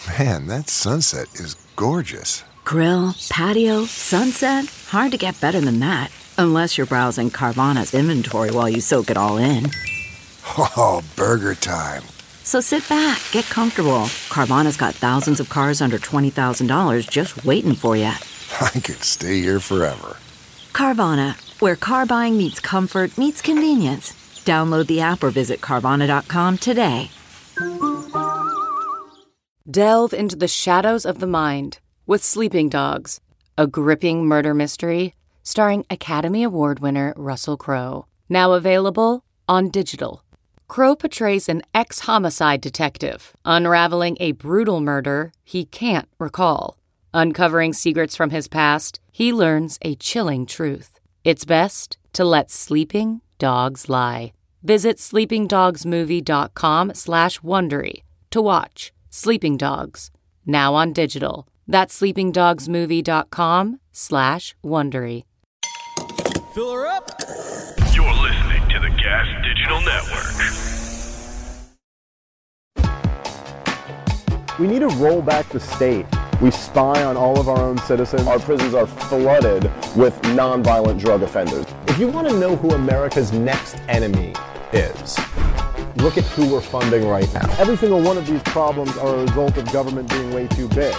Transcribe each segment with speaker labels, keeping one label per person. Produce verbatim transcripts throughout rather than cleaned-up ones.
Speaker 1: Man, that sunset is gorgeous.
Speaker 2: Grill, patio, sunset. Hard to get better than that. Unless you're browsing Carvana's inventory while you soak it all in.
Speaker 1: Oh, burger time.
Speaker 2: So sit back, get comfortable. Carvana's got thousands of cars under twenty thousand dollars just waiting for you.
Speaker 1: I could stay here forever.
Speaker 2: Carvana, where car buying meets comfort, meets convenience. Download the app or visit Carvana dot com today.
Speaker 3: Delve into the shadows of the mind with Sleeping Dogs, a gripping murder mystery starring Academy Award winner Russell Crowe. Now available on digital. Crowe portrays an ex-homicide detective unraveling a brutal murder he can't recall. Uncovering secrets from his past, he learns a chilling truth. It's best to let sleeping dogs lie. Visit sleepingdogsmovie.com slash Wondery to watch Sleeping Dogs, now on digital. That's sleepingdogsmovie.com slash Wondery.
Speaker 4: Fill her up.
Speaker 5: You're listening to the Gas Digital Network.
Speaker 6: We need to roll back the state. We spy on all of our own citizens. Our prisons are flooded with nonviolent drug offenders. If you want to know who America's next enemy is, look at who we're funding right now. Every single one of these problems are a result of government being way too big.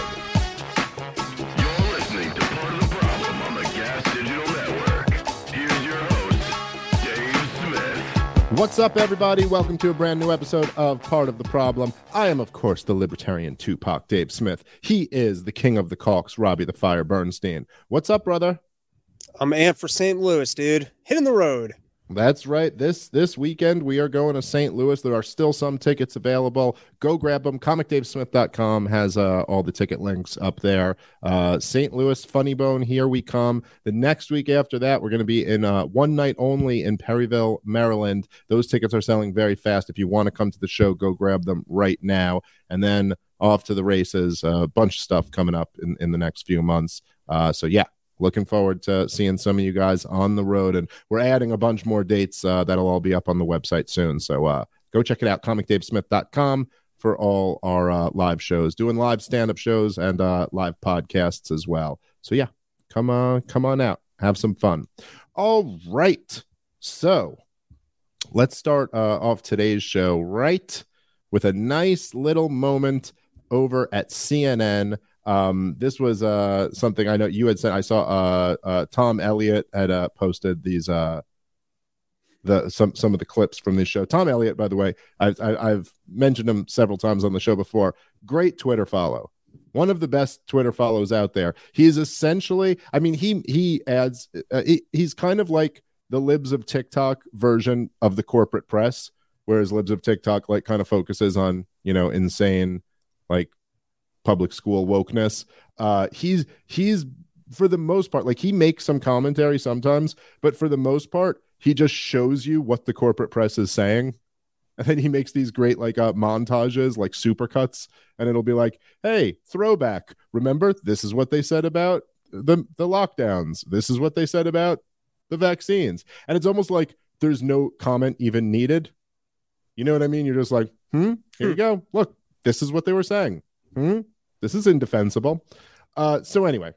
Speaker 5: You're listening to Part of the Problem on the Gas Digital Network. Here's your host, Dave Smith.
Speaker 7: What's up, everybody? Welcome to a brand new episode of Part of the Problem. I am, of course, the libertarian Tupac Dave Smith. He is the king of the caulks, Robbie the Fire Bernstein. What's up, brother?
Speaker 4: I'm amped for Saint Louis, dude. Hitting the road.
Speaker 7: That's right. This this weekend, we are going to Saint Louis. There are still some tickets available. Go grab them. comic dave smith dot com has uh, all the ticket links up there. Uh, Saint Louis, Funny Bone, here we come. The next week after that, we're going to be in uh, one night only in Perryville, Maryland. Those tickets are selling very fast. If you want to come to the show, go grab them right now. And then off to the races. A uh, bunch of stuff coming up in, in the next few months. Uh, so, yeah. Looking forward to seeing some of you guys on the road, and we're adding a bunch more dates uh, that'll all be up on the website soon. So uh, go check it out, comic dave smith dot com, for all our uh, live shows, doing live stand-up shows and uh, live podcasts as well. So yeah, come on, come on out, have some fun. All right, so let's start uh, off today's show right with a nice little moment over at C N N. Um, this was uh, something I know you had said. I saw uh, uh, Tom Elliott had uh, posted these uh, the some some of the clips from this show. Tom Elliott, by the way, I've I've mentioned him several times on the show before. Great Twitter follow, one of the best Twitter follows out there. He's essentially, I mean, he he adds uh, he, he's kind of like the Libs of TikTok version of the corporate press, whereas Libs of TikTok like kind of focuses on, you know, insane like public school wokeness. Uh, he's he's for the most part, like, he makes some commentary sometimes, but for the most part, he just shows you what the corporate press is saying, and then he makes these great like uh, montages, like supercuts, and it'll be like, "Hey, throwback! Remember, this is what they said about the the lockdowns. This is what they said about the vaccines," and it's almost like there's no comment even needed. You know what I mean? You're just like, "Hmm, here you go. Look, this is what they were saying. Hmm." This is indefensible. Uh, so anyway,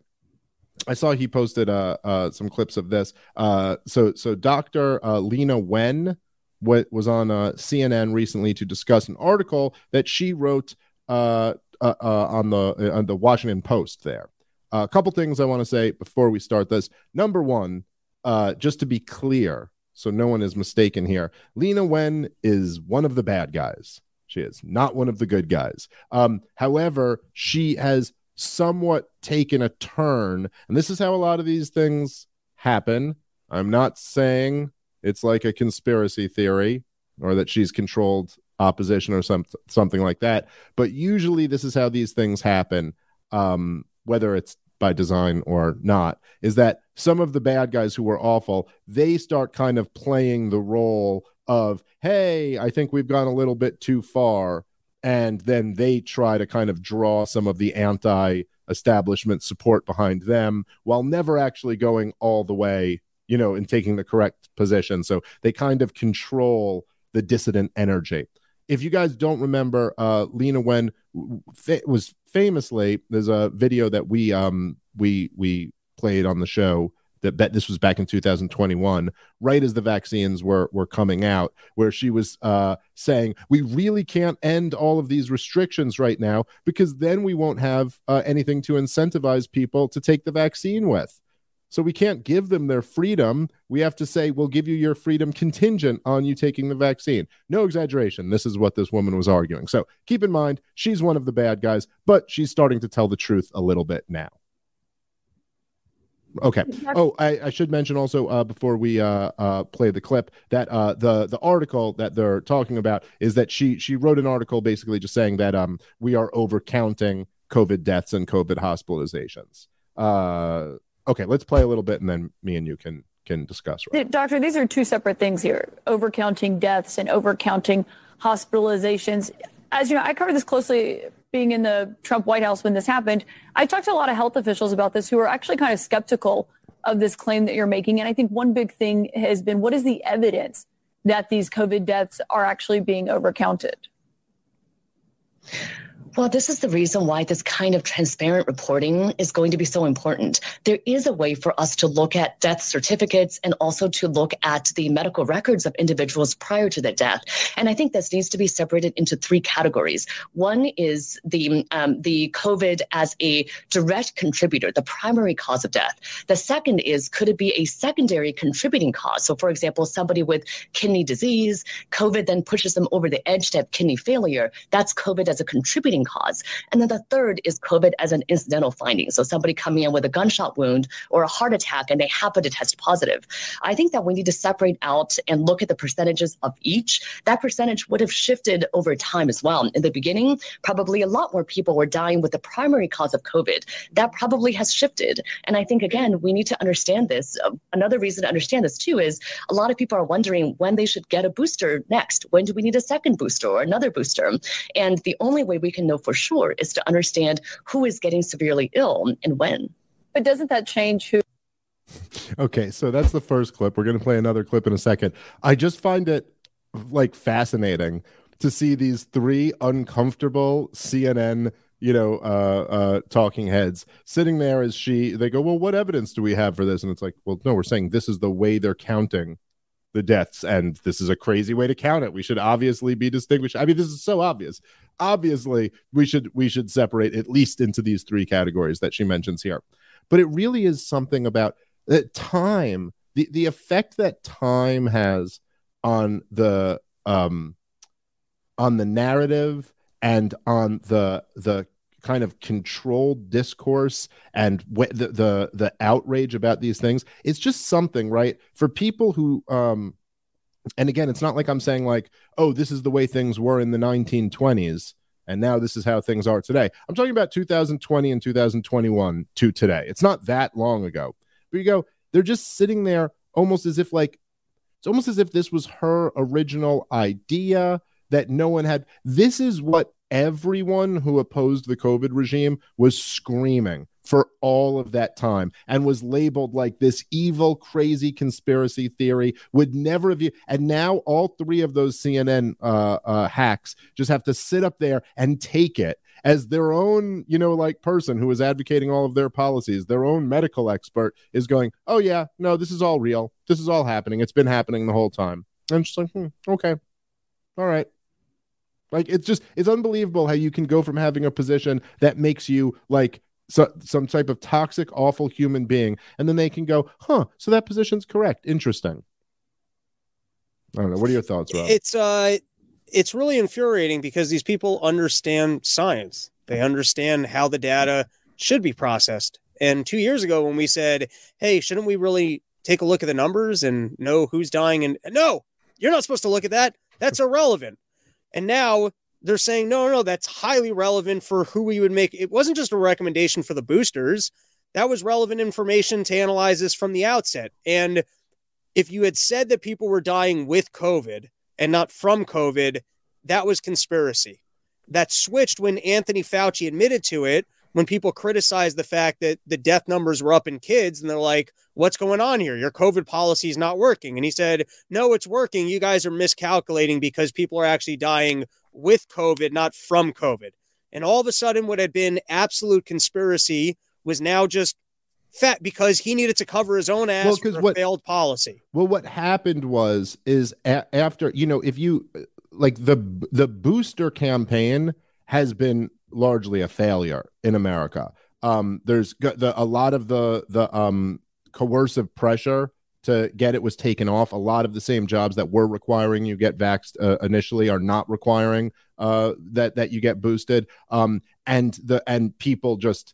Speaker 7: I saw he posted uh, uh, some clips of this. Uh, so so Doctor Uh, Lena Wen w- was on uh, C N N recently to discuss an article that she wrote uh, uh, uh, on the uh, on the Washington Post there. Uh, a couple things I want to say before we start this. Number one, uh, just to be clear, so no one is mistaken here, Lena Wen is one of the bad guys. She is not one of the good guys. Um, however, she has somewhat taken a turn, and this is how a lot of these things happen. I'm not saying it's like a conspiracy theory or that she's controlled opposition or some, something like that, but usually this is how these things happen, um, whether it's by design or not, is that some of the bad guys who were awful, they start kind of playing the role of, hey, I think we've gone a little bit too far, and then they try to kind of draw some of the anti-establishment support behind them while never actually going all the way, you know, and taking the correct position. So they kind of control the dissident energy. if you guys don't remember, uh, Lena Wen fa- was famously, there's a video that we um we we played on the show that bet this was back in two thousand twenty-one, right as the vaccines were were coming out, where she was uh, saying, we really can't end all of these restrictions right now because then we won't have uh, anything to incentivize people to take the vaccine with. So we can't give them their freedom. We have to say, we'll give you your freedom contingent on you taking the vaccine. No exaggeration. This is what this woman was arguing. So keep in mind, she's one of the bad guys, but she's starting to tell the truth a little bit now. Okay. Oh, I, I should mention also uh, before we uh, uh, play the clip that uh, the the article that they're talking about is that she she wrote an article basically just saying that um we are overcounting COVID deaths and COVID hospitalizations. Uh, okay, let's play a little bit and then me and you can can discuss. Right?
Speaker 8: Doctor, these are two separate things here: overcounting deaths and overcounting hospitalizations. As you know, I covered this closely being in the Trump White House when this happened. I talked to a lot of health officials about this who are actually kind of skeptical of this claim that you're making. And I think one big thing has been, what is the evidence that these COVID deaths are actually being overcounted?
Speaker 9: Well, this is the reason why this kind of transparent reporting is going to be so important. There is a way for us to look at death certificates and also to look at the medical records of individuals prior to their death. And I think this needs to be separated into three categories. One is the um, the COVID as a direct contributor, the primary cause of death. The second is, could it be a secondary contributing cause? So, for example, somebody with kidney disease, COVID then pushes them over the edge to have kidney failure. That's COVID as a contributing cause. And then the third is COVID as an incidental finding. So somebody coming in with a gunshot wound or a heart attack and they happen to test positive. I think that we need to separate out and look at the percentages of each. That percentage would have shifted over time as well. In the beginning, probably a lot more people were dying with the primary cause of COVID. That probably has shifted. And I think, again, we need to understand this. Uh, another reason to understand this, too, is a lot of people are wondering when they should get a booster next. When do we need a second booster or another booster? And the only way we can know for sure is to understand who is getting severely ill and when.
Speaker 8: But doesn't that change who?
Speaker 7: Okay, so that's the first clip. We're going to play another clip in a second. I just find it like fascinating to see these three uncomfortable C N N, you know, uh, uh, talking heads sitting there as she, they go, well, what evidence do we have for this? And it's like, well, no, we're saying this is the way they're counting the deaths, and this is a crazy way to count it. We should obviously be distinguished. I mean, this is so obvious. Obviously, we should we should separate at least into these three categories that she mentions here. But it really is something about uh, time, the the effect that time has on the um on the narrative and on the the kind of controlled discourse and wh- the, the the outrage about these things. It's just something, right? For people who um and again, it's not like I'm saying like, oh, this is the way things were in the nineteen twenties and now this is how things are today. I'm talking about two thousand twenty and two thousand twenty-one to today. It's not that long ago. But you go, they're just sitting there almost as if like, it's almost as if this was her original idea that no one had. This is what everyone who opposed the COVID regime was screaming for all of that time and was labeled like this evil, crazy conspiracy theory, would never have. And now all three of those C N N uh, uh, hacks just have to sit up there and take it as their own, you know, like person who is advocating all of their policies. Their own medical expert is going, oh, yeah, no, this is all real. This is all happening. It's been happening the whole time. And I'm just like, hmm, okay, all right. Like, it's just, it's unbelievable how you can go from having a position that makes you like so, some type of toxic, awful human being, and then they can go, huh, so that position's correct. Interesting. I don't know. What are your thoughts, Rob?
Speaker 4: It's, uh, it's really infuriating because these people understand science. They understand how the data should be processed. And two years ago when we said, hey, shouldn't we really take a look at the numbers and know who's dying? And no, you're not supposed to look at that. That's irrelevant. And now they're saying, no, no, that's highly relevant for who we would make. It wasn't just a recommendation for the boosters. That was relevant information to analyze this from the outset. And if you had said that people were dying with COVID and not from COVID, that was conspiracy. That switched when Anthony Fauci admitted to it, when people criticize the fact that the death numbers were up in kids and they're like, what's going on here? Your COVID policy is not working. And he said, no, it's working. You guys are miscalculating because people are actually dying with COVID, not from COVID. And all of a sudden, what had been absolute conspiracy was now just fat because he needed to cover his own ass
Speaker 7: Well,
Speaker 4: for a
Speaker 7: what-
Speaker 4: failed policy.
Speaker 7: Well, what happened was is a- after, you know, if you like the the booster campaign has been largely a failure in America. Um, there's g- the, a lot of the the um, coercive pressure to get it was taken off. A lot of the same jobs that were requiring you get vaxxed uh, initially are not requiring uh, that that you get boosted. Um, and the and people just,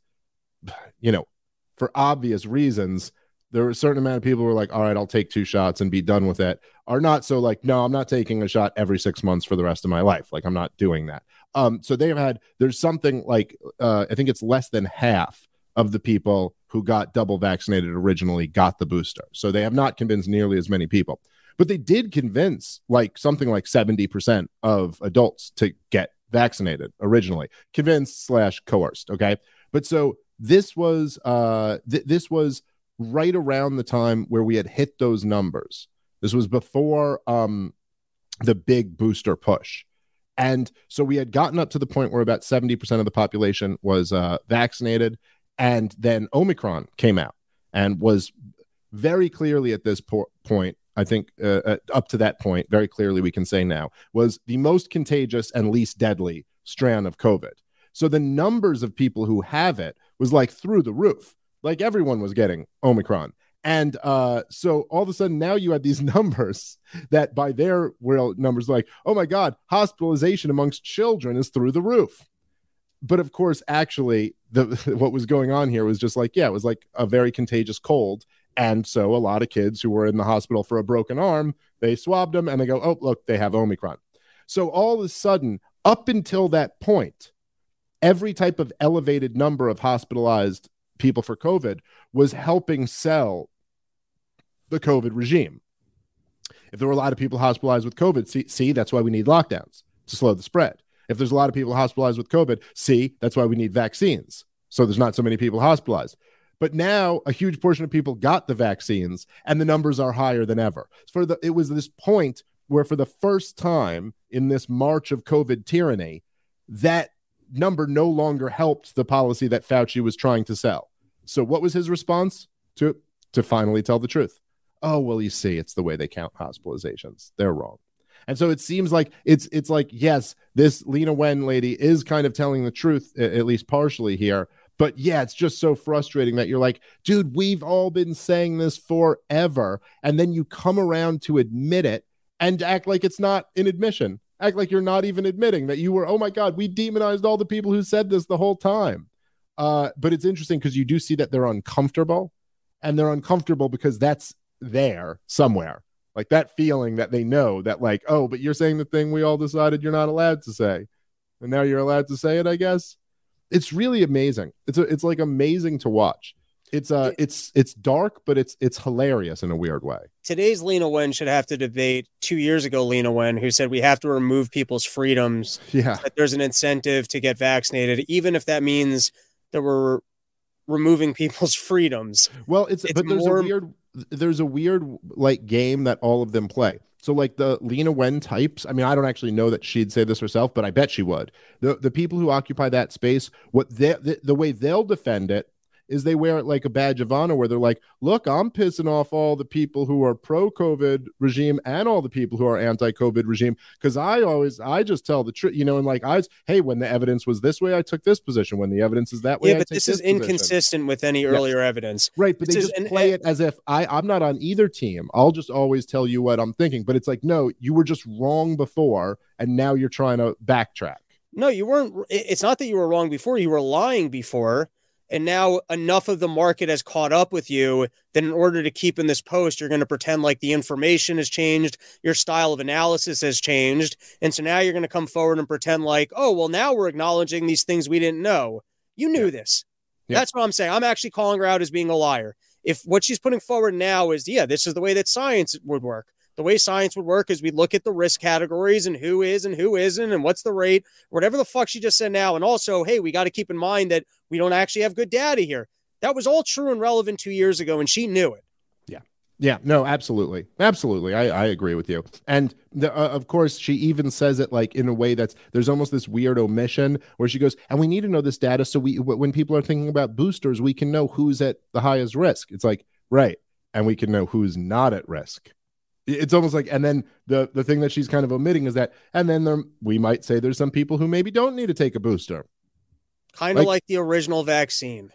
Speaker 7: you know, for obvious reasons, there were a certain amount of people who were like, all right, I'll take two shots and be done with it, are not so like, no, I'm not taking a shot every six months for the rest of my life. Like, I'm not doing that. Um, so they've had, there's something like, uh, I think it's less than half of the people who got double vaccinated originally got the booster. So they have not convinced nearly as many people, but they did convince like something like seventy percent of adults to get vaccinated originally, convinced slash coerced. Okay. But so this was, uh, th- this was right around the time where we had hit those numbers. This was before um, the big booster push. And so we had gotten up to the point where about seventy percent of the population was uh, vaccinated. And then Omicron came out and was very clearly at this po- point, I think uh, uh, up to that point, very clearly we can say now, was the most contagious and least deadly strand of COVID. So the numbers of people who have it was like through the roof. Like everyone was getting Omicron. And uh, so all of a sudden now you had these numbers that by their real numbers, like, oh my God, hospitalization amongst children is through the roof. But of course, actually, the what was going on here was just like, yeah, it was like a very contagious cold. And so a lot of kids who were in the hospital for a broken arm, they swabbed them and they go, oh, look, they have Omicron. So all of a sudden, up until that point, every type of elevated number of hospitalized people for COVID was helping sell the COVID regime. If there were a lot of people hospitalized with COVID, see, see, that's why we need lockdowns to slow the spread. If there's a lot of people hospitalized with COVID, see, that's why we need vaccines. So there's not so many people hospitalized. But now a huge portion of people got the vaccines and the numbers are higher than ever. For the, it was this point where for the first time in this march of COVID tyranny, that number no longer helped the policy that Fauci was trying to sell. So what was his response? To, to finally tell the truth. Oh, well, you see, it's the way they count hospitalizations. They're wrong. And so it seems like it's it's like, yes, this Lena Wen lady is kind of telling the truth, at least partially here. But yeah, it's just so frustrating that you're like, dude, we've all been saying this forever. And then you come around to admit it and act like it's not an admission. Act like you're not even admitting that you were, oh my God, we demonized all the people who said this the whole time. Uh, but it's interesting because you do see that they're uncomfortable. And they're uncomfortable because that's there somewhere. Like that feeling that they know that like, oh, but you're saying the thing we all decided you're not allowed to say. And now you're allowed to say it, I guess. It's really amazing. It's a, it's like amazing to watch. It's uh it's it's dark, but it's it's hilarious in a weird way.
Speaker 4: Today's Lena Wen should have to debate two years ago Lena Wen, who said we have to remove people's freedoms.
Speaker 7: Yeah.
Speaker 4: That there's an incentive to get vaccinated, even if that means that we're removing people's freedoms.
Speaker 7: Well, it's,
Speaker 4: it's
Speaker 7: but there's
Speaker 4: more...
Speaker 7: a weird there's a weird like game that all of them play. So like the Lena Wen types, I mean, I don't actually know that she'd say this herself, but I bet she would. The the people who occupy that space, what they, the, the way they'll defend it is they wear it like a badge of honor where they're like, look, I'm pissing off all the people who are pro-COVID regime and all the people who are anti-COVID regime because I always, I just tell the truth, you know, and like I was, hey, when the evidence was this way, I took this position. When the evidence is that way,
Speaker 4: yeah,
Speaker 7: I
Speaker 4: but
Speaker 7: take
Speaker 4: this
Speaker 7: this
Speaker 4: is
Speaker 7: position.
Speaker 4: inconsistent with any earlier
Speaker 7: yes.
Speaker 4: evidence.
Speaker 7: Right, but
Speaker 4: this
Speaker 7: they
Speaker 4: is,
Speaker 7: just
Speaker 4: and,
Speaker 7: play
Speaker 4: and,
Speaker 7: it as if I, I'm not on either team. I'll just always tell you what I'm thinking. But it's like, no, you were just wrong before, and now you're trying to backtrack.
Speaker 4: No, you weren't. It's not that you were wrong before. You were lying before. And now enough of the market has caught up with you that in order to keep in this post, you're going to pretend like the information has changed. Your style of analysis has changed. And so now you're going to come forward and pretend like, oh, well, now we're acknowledging these things we didn't know. You knew yeah. this. Yeah. That's what I'm saying. I'm actually calling her out as being a liar. If what she's putting forward now is, yeah, this is the way that science would work. the way science would work is we look at the risk categories and who is and who isn't and what's the rate, whatever the fuck she just said now. And also, hey, we got to keep in mind that we don't actually have good data here. That was all true and relevant two years ago, and she knew it.
Speaker 7: Yeah. Yeah, no, absolutely. Absolutely. I, I agree with you. And the, uh, of course, she even says it like in a way that's there's almost this weird omission where she goes, and we need to know this data. So we, when people are thinking about boosters, we can know who's at the highest risk. It's like, right. And we can know who's not at risk. It's almost like, and then the, the thing that she's kind of omitting is that, and then there, we might say there's some people who maybe don't need to take a booster.
Speaker 4: Kind of
Speaker 7: like,
Speaker 4: like the original vaccine.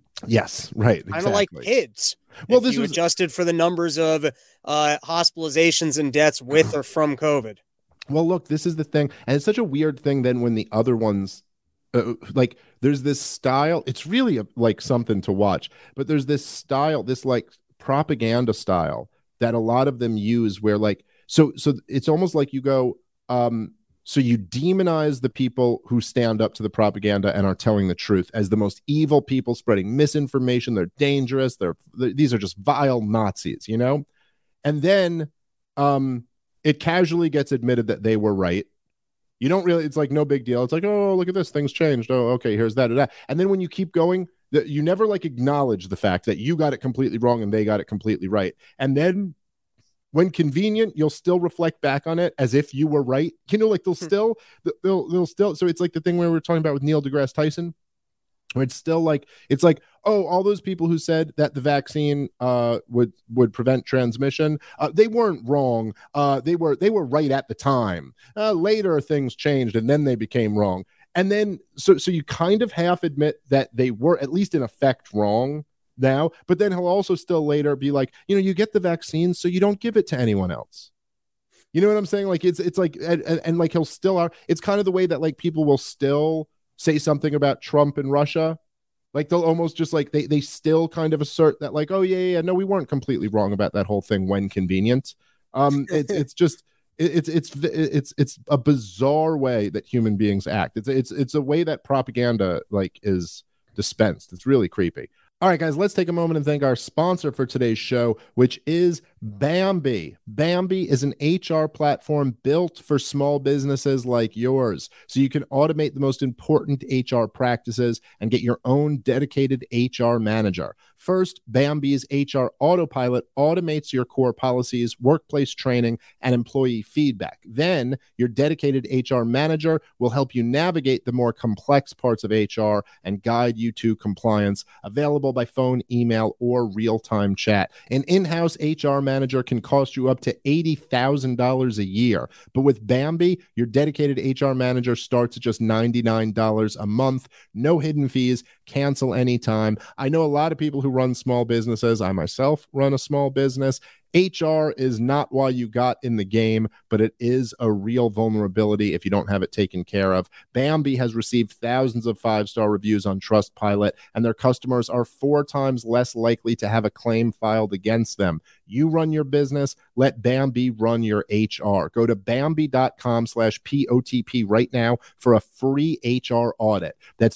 Speaker 7: Yes, right.
Speaker 4: Kind of
Speaker 7: Exactly.
Speaker 4: like kids.
Speaker 7: Well,
Speaker 4: if
Speaker 7: this
Speaker 4: you
Speaker 7: was
Speaker 4: adjusted for the numbers of uh, hospitalizations and deaths with or from COVID.
Speaker 7: Well, look, this is the thing. And it's such a weird thing then when the other ones, uh, like there's this style. It's really a, like something to watch, but there's this style, this like propaganda style that a lot of them use where like, so, so it's almost like you go, um, so you demonize the people who stand up to the propaganda and are telling the truth as the most evil people spreading misinformation. They're dangerous. They're, they're these are just vile Nazis, you know? And then um, it casually gets admitted that they were right. You don't really, it's like no big deal. It's like, oh, look at this. Things changed. Oh, okay, here's that or that. And then when you keep going, that you never like acknowledge the fact that you got it completely wrong and they got it completely right. And then when convenient, you'll still reflect back on it as if you were right. You know, like they'll still, they'll, they'll still. So it's like the thing where we were talking about with Neil deGrasse Tyson, where it's still like, it's like, oh, all those people who said that the vaccine uh, would would prevent transmission, uh, they weren't wrong. Uh, they were they were right at the time. Uh, later, things changed, and then they became wrong. And then, so so you kind of half admit that they were at least in effect wrong now, but then he'll also still later be like, you know, you get the vaccine, so you don't give it to anyone else. You know what I'm saying? Like it's it's like and, and, and like he'll still are. It's kind of the way that like people will still say something about Trump and Russia. Like they'll almost just like they they still kind of assert that like, oh yeah yeah no, we weren't completely wrong about that whole thing when convenient. Um, it's it's just it's it's it's it's a bizarre way that human beings act. It's it's it's a way that propaganda like is dispensed. It's really creepy. All right, guys, let's take a moment and thank our sponsor for today's show, which is Bambee. Bambee is an H R platform built for small businesses like yours, so you can automate the most important H R practices and get your own dedicated H R manager. First, Bambee's H R Autopilot automates your core policies, workplace training, and employee feedback. Then, your dedicated H R manager will help you navigate the more complex parts of H R and guide you to compliance. Available by phone, email, or real-time chat. An in-house H R manager can cost you up to eighty thousand dollars a year. But with Bambee, your dedicated H R manager starts at just ninety-nine dollars a month. No hidden fees. Cancel anytime. I know a lot of people who run small businesses. I myself run a small business. H R is not why you got in the game, but it is a real vulnerability if you don't have it taken care of. Bambee has received thousands of five-star reviews on Trustpilot, and their customers are four times less likely to have a claim filed against them. You run your business, let Bambee run your H R. Go to Bambee.com slash P-O-T-P right now for a free H R audit. That's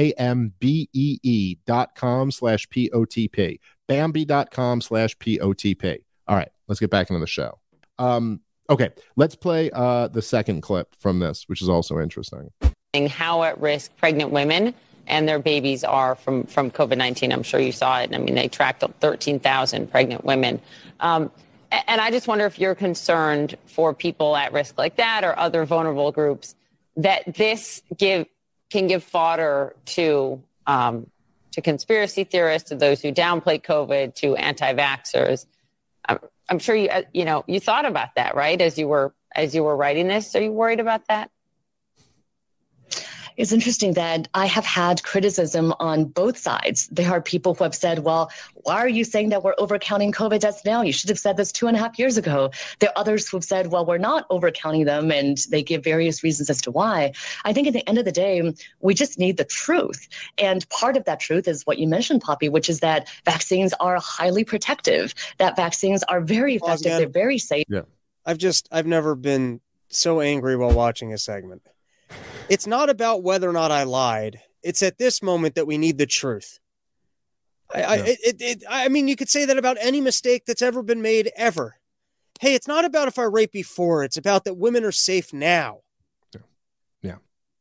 Speaker 7: B-A-M-B-E-E dot com slash P-O-T-P. Bambee.com slash P-O-T-P. All right, let's get back into the show. Um, okay, let's play uh, the second clip from this, which is also interesting.
Speaker 10: How at risk pregnant women and their babies are from, from COVID nineteen. I'm sure you saw it. I mean, they tracked thirteen thousand pregnant women. Um, and I just wonder if you're concerned for people at risk like that or other vulnerable groups that this give can give fodder to um, to conspiracy theorists, to those who downplay COVID, to anti-vaxxers. I'm, I'm sure you, you know, you thought about that, right? As you were, as you were writing this, are you worried about that?
Speaker 9: It's interesting that I have had criticism on both sides. There are people who have said, well, why are you saying that we're overcounting COVID deaths now? You should have said this two and a half years ago. There are others who've said, well, we're not overcounting them, and they give various reasons as to why. I think at the end of the day, we just need the truth. And part of that truth is what you mentioned, Poppy, which is that vaccines are highly protective, that vaccines are very effective,
Speaker 4: Oh,
Speaker 9: they're very safe.
Speaker 7: Yeah.
Speaker 4: I've just, I've never been so angry while watching a segment. It's not about whether or not I lied. It's at this moment that we need the truth. I, I,
Speaker 7: Yeah.
Speaker 4: it, it, it, I mean, you could say that about any mistake that's ever been made ever. hey, it's not about if I raped before. It's about that women are safe now.
Speaker 7: Yeah. Yeah.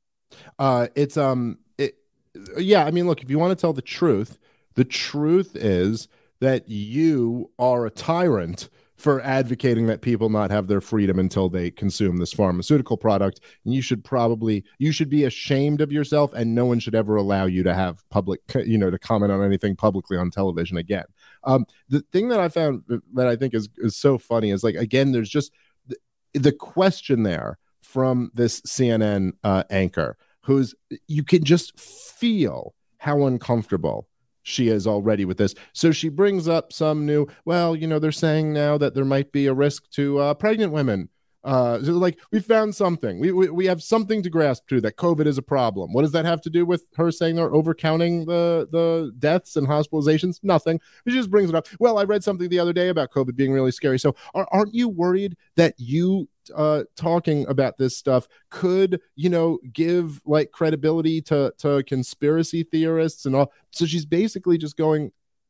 Speaker 7: Uh, it's, um, it, yeah. I mean, look, if you want to tell the truth, the truth is that you are a tyrant for advocating that people not have their freedom until they consume this pharmaceutical product. And you should probably, you should be ashamed of yourself, and no one should ever allow you to have public, you know, to comment on anything publicly on television again. Um, the thing that I found that I think is, is so funny is, like, again, there's just the, the question there from this C N N uh, anchor, who's, you can just feel how uncomfortable she is already with this. So she brings up some new, well, you know, they're saying now that there might be a risk to uh, pregnant women. Uh, so like, we found something. We, we we have something to grasp to, that COVID is a problem. What does that have to do with her saying they're overcounting the, the deaths and hospitalizations? Nothing. She just brings it up. Well, I read something the other day about COVID being really scary. So are, aren't you worried that you uh, talking about this stuff could, you know, give like credibility to, to conspiracy theorists and all? So she's basically just going,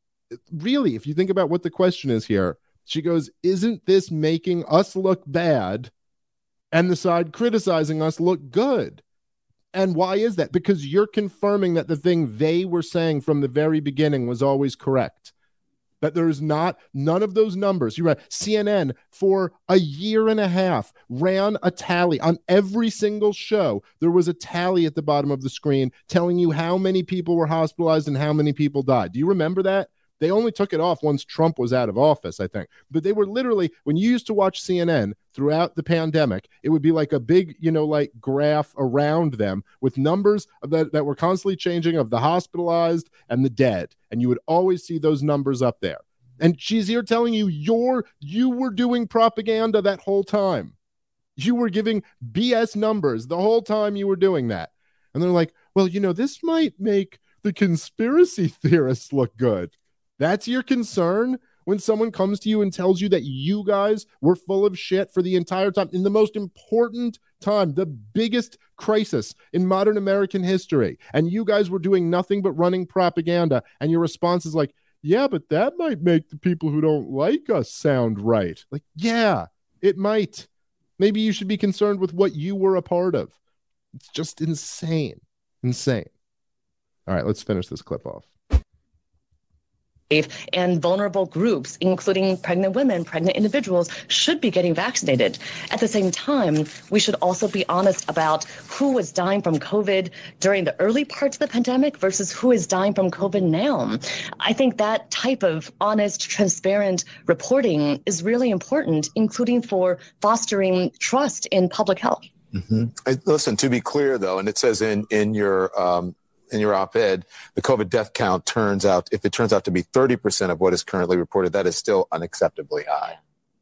Speaker 7: really, if you think about what the question is here, she goes, isn't this making us look bad and the side criticizing us look good? And why is that? Because you're confirming that the thing they were saying from the very beginning was always correct. That there's not, none of those numbers. You're right. C N N for a year and a half ran a tally on every single show. There was a tally at the bottom of the screen telling you how many people were hospitalized and how many people died. Do you remember that? They only took it off once Trump was out of office, I think. But they were literally, when you used to watch C N N throughout the pandemic, it would be like a big, you know, like graph around them with numbers that, that were constantly changing of the hospitalized and the dead. And you would always see those numbers up there. And she's here telling you you're, you were doing propaganda that whole time. You were giving B S numbers the whole time you were doing that. And they're like, well, you know, this might make the conspiracy theorists look good. That's your concern when someone comes to you and tells you that you guys were full of shit for the entire time, in the most important time, the biggest crisis in modern American history, and you guys were doing nothing but running propaganda, and your response is like, yeah, but that might make the people who don't like us sound right. Like, yeah, it might. Maybe you should be concerned with what you were a part of. It's just insane. Insane. All right, let's finish this clip off.
Speaker 9: And vulnerable groups, including pregnant women, pregnant individuals, should be getting vaccinated. At the same time, we should also be honest about who was dying from COVID during the early parts of the pandemic versus who is dying from COVID now. I think that type of honest, transparent reporting is really important, including for fostering trust in public health.
Speaker 11: Mm-hmm. I, listen, to be clear, though, and it says in, in your um, in your op-ed, the COVID death count turns out, if it turns out to be thirty percent of what is currently reported, that is still unacceptably high.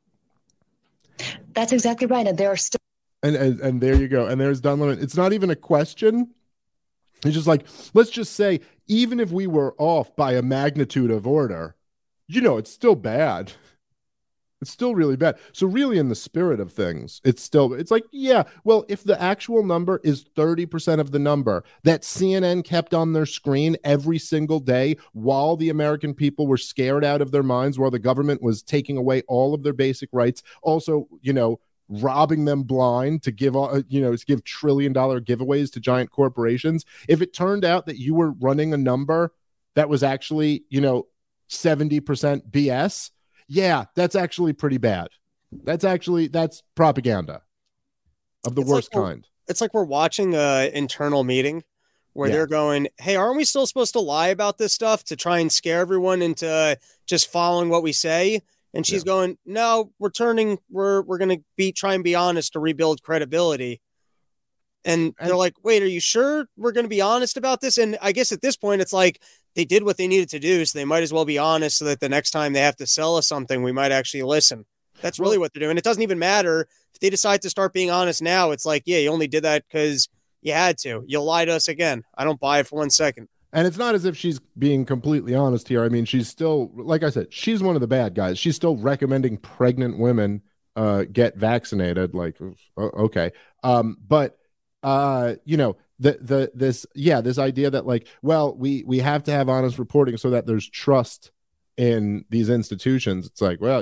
Speaker 9: That's exactly right. And there are still.
Speaker 7: And, and, and there you go. And there's Don Lemon. It's not even a question. It's just like, let's just say, even if we were off by a magnitude of order, you know, it's still bad. It's still really bad. So really, in the spirit of things, it's still, it's like, yeah, well, if the actual number is thirty percent of the number that C N N kept on their screen every single day while the American people were scared out of their minds, while the government was taking away all of their basic rights, also, you know, robbing them blind to give, you know, to give trillion dollar giveaways to giant corporations. If it turned out that you were running a number that was actually, you know, seventy percent B S, yeah, that's actually pretty bad. That's actually, that's propaganda of the
Speaker 4: it's
Speaker 7: worst
Speaker 4: like
Speaker 7: kind.
Speaker 4: It's like we're watching a internal meeting where
Speaker 7: Yeah.
Speaker 4: they're going, hey, aren't we still supposed to lie about this stuff to try and scare everyone into just following what we say? And she's
Speaker 7: Yeah.
Speaker 4: going, no, we're turning, we're, we're going to be, try and be honest to rebuild credibility. And they're like, wait, are you sure we're going to be honest about this? And I guess at this point, it's like they did what they needed to do. So they might as well be honest so that the next time they have to sell us something, we might actually listen. That's really what they're doing. It doesn't even matter if they decide to start being honest now. It's like, yeah, you only did that because you had to. You'll lie to us again. I don't buy it for one second.
Speaker 7: And it's not as if she's being completely honest here. I mean, she's still, like I said, she's one of the bad guys. She's still recommending pregnant women uh, get vaccinated. Like, okay. Um, but, uh, you know, the, the, this, yeah, this idea that like, well, we, we have to have honest reporting so that there's trust in these institutions. It's like, well, yeah,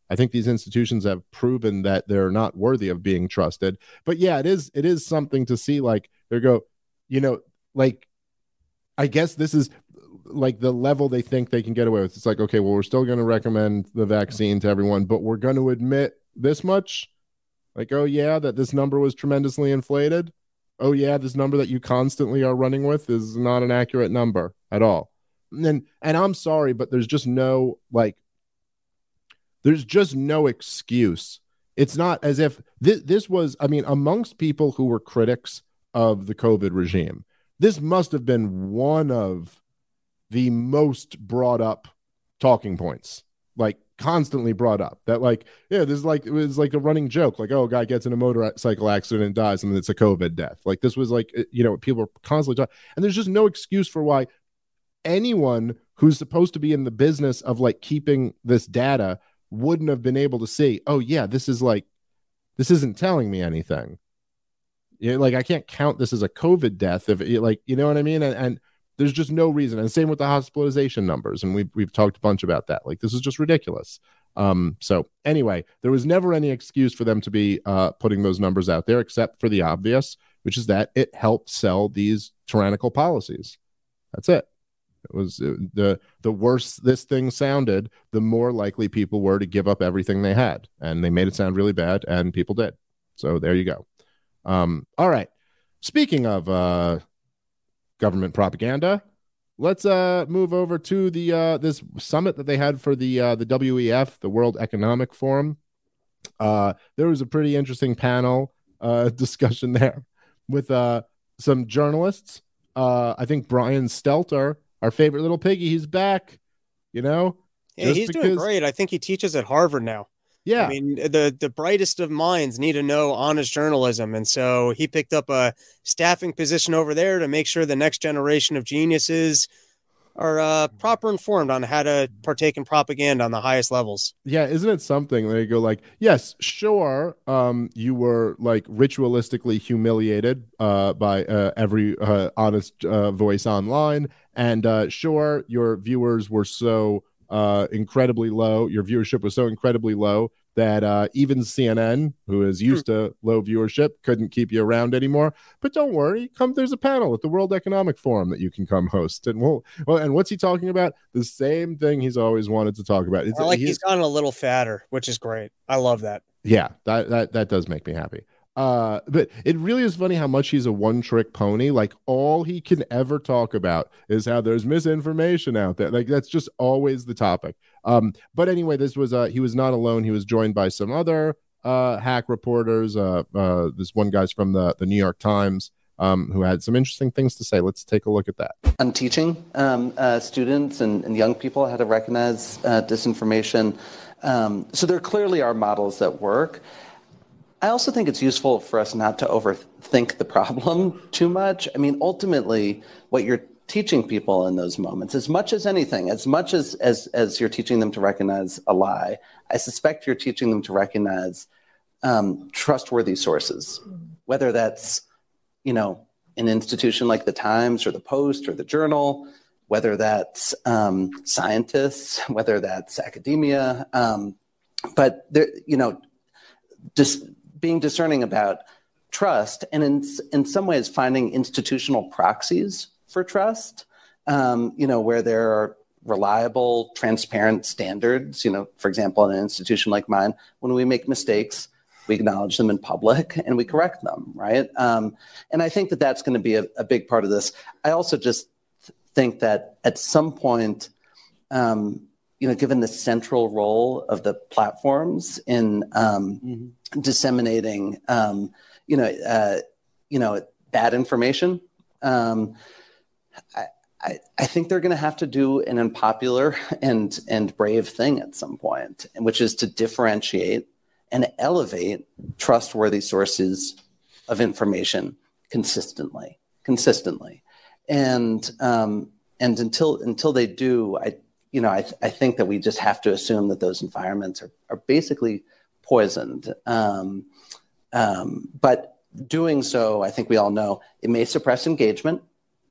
Speaker 7: I think these institutions have proven that they're not worthy of being trusted. But yeah, it is it is something to see, like, they go, you know, like, I guess this is like the level they think they can get away with. It's like, okay, well, we're still going to recommend the vaccine to everyone, but we're going to admit this much. Like, oh yeah, that this number was tremendously inflated. Oh yeah, this number that you constantly are running with is not an accurate number at all. And then, and I'm sorry, but there's just no, like, there's just no excuse. It's not as if this, this was, I mean, amongst people who were critics of the COVID regime, this must have been one of the most brought up talking points, like constantly brought up, that like, yeah, this is like, it was like a running joke, like, oh, a guy gets in a motorcycle accident and dies and it's a COVID death. Like, this was like, you know, people are constantly talking, and there's just no excuse for why anyone who's supposed to be in the business of like keeping this data wouldn't have been able to see, oh yeah, this is like, this isn't telling me anything. Yeah, like, I can't count this as a COVID death if it, like, you know what I mean? And, and there's just no reason. And same with the hospitalization numbers. And we've, we've talked a bunch about that. Like, this is just ridiculous. Um, so anyway, there was never any excuse for them to be uh, putting those numbers out there, except for the obvious, which is that it helped sell these tyrannical policies. That's it. It was uh, the the worse this thing sounded, the more likely people were to give up everything they had, and they made it sound really bad, and people did. So there you go. Um, all right. Speaking of uh, government propaganda, let's uh, move over to the uh, this summit that they had for the uh, the W E F, the World Economic Forum. Uh, there was a pretty interesting panel uh, discussion there with uh, some journalists. Uh, I think Brian Stelter, our favorite little piggy, he's back, you know?
Speaker 4: Yeah, he's because... doing great. I think he teaches at Harvard now.
Speaker 7: Yeah.
Speaker 4: I mean, the, the brightest of minds need to know honest journalism. And so he picked up a staffing position over there to make sure the next generation of geniuses are uh, proper informed on how to partake in propaganda on the highest levels.
Speaker 7: Yeah, isn't it something? They go like, yes, sure, um, you were like ritualistically humiliated uh, by uh, every uh, honest uh, voice online, and uh, sure, your viewers were so uh, incredibly low, your viewership was so incredibly low that uh, even C N N, who is used to low viewership, couldn't keep you around anymore. But don't worry, come. There's a panel at the World Economic Forum that you can come host, and we'll. Well, and what's he talking about? The same thing he's always wanted to talk about. It's
Speaker 4: I like
Speaker 7: he's,
Speaker 4: he's gotten a little fatter, which is great. I love that.
Speaker 7: Yeah, that that that does make me happy. Uh, but it really is funny how much he's a one-trick pony. Like, all he can ever talk about is how there's misinformation out there. Like, that's just always the topic. Um, but anyway, this was uh, he was not alone. He was joined by some other uh, hack reporters. Uh, uh, this one guy's from the the New York Times, um, who had some interesting things to say. Let's take a look at that.
Speaker 12: I'm teaching um, uh, students and, and young people how to recognize uh, disinformation. Um, so there clearly are models that work. I also think it's useful for us not to overthink the problem too much. I mean, ultimately, what you're teaching people in those moments, as much as anything, as much as, as, as you're teaching them to recognize a lie, I suspect you're teaching them to recognize um, trustworthy sources, whether that's, you know, an institution like the Times or the Post or the Journal, whether that's um, scientists, whether that's academia. Um, but, there, you know, just being discerning about trust, and in in some ways finding institutional proxies for trust, um, you know, where there are reliable, transparent standards. You know, for example, in an institution like mine, when we make mistakes, we acknowledge them in public and we correct them, right? Um, and I think that that's going to be a, a big part of this. I also just think that at some point, um, you know, given the central role of the platforms in um, mm-hmm. disseminating, um, you know, uh, you know, bad information, um, I, I, I think they're going to have to do an unpopular and and brave thing at some point, which is to differentiate and elevate trustworthy sources of information consistently, consistently, and um, and until until they do, I. You know, I, th- I think that we just have to assume that those environments are, are basically poisoned. Um, um, but doing so, I think we all know, it may suppress engagement.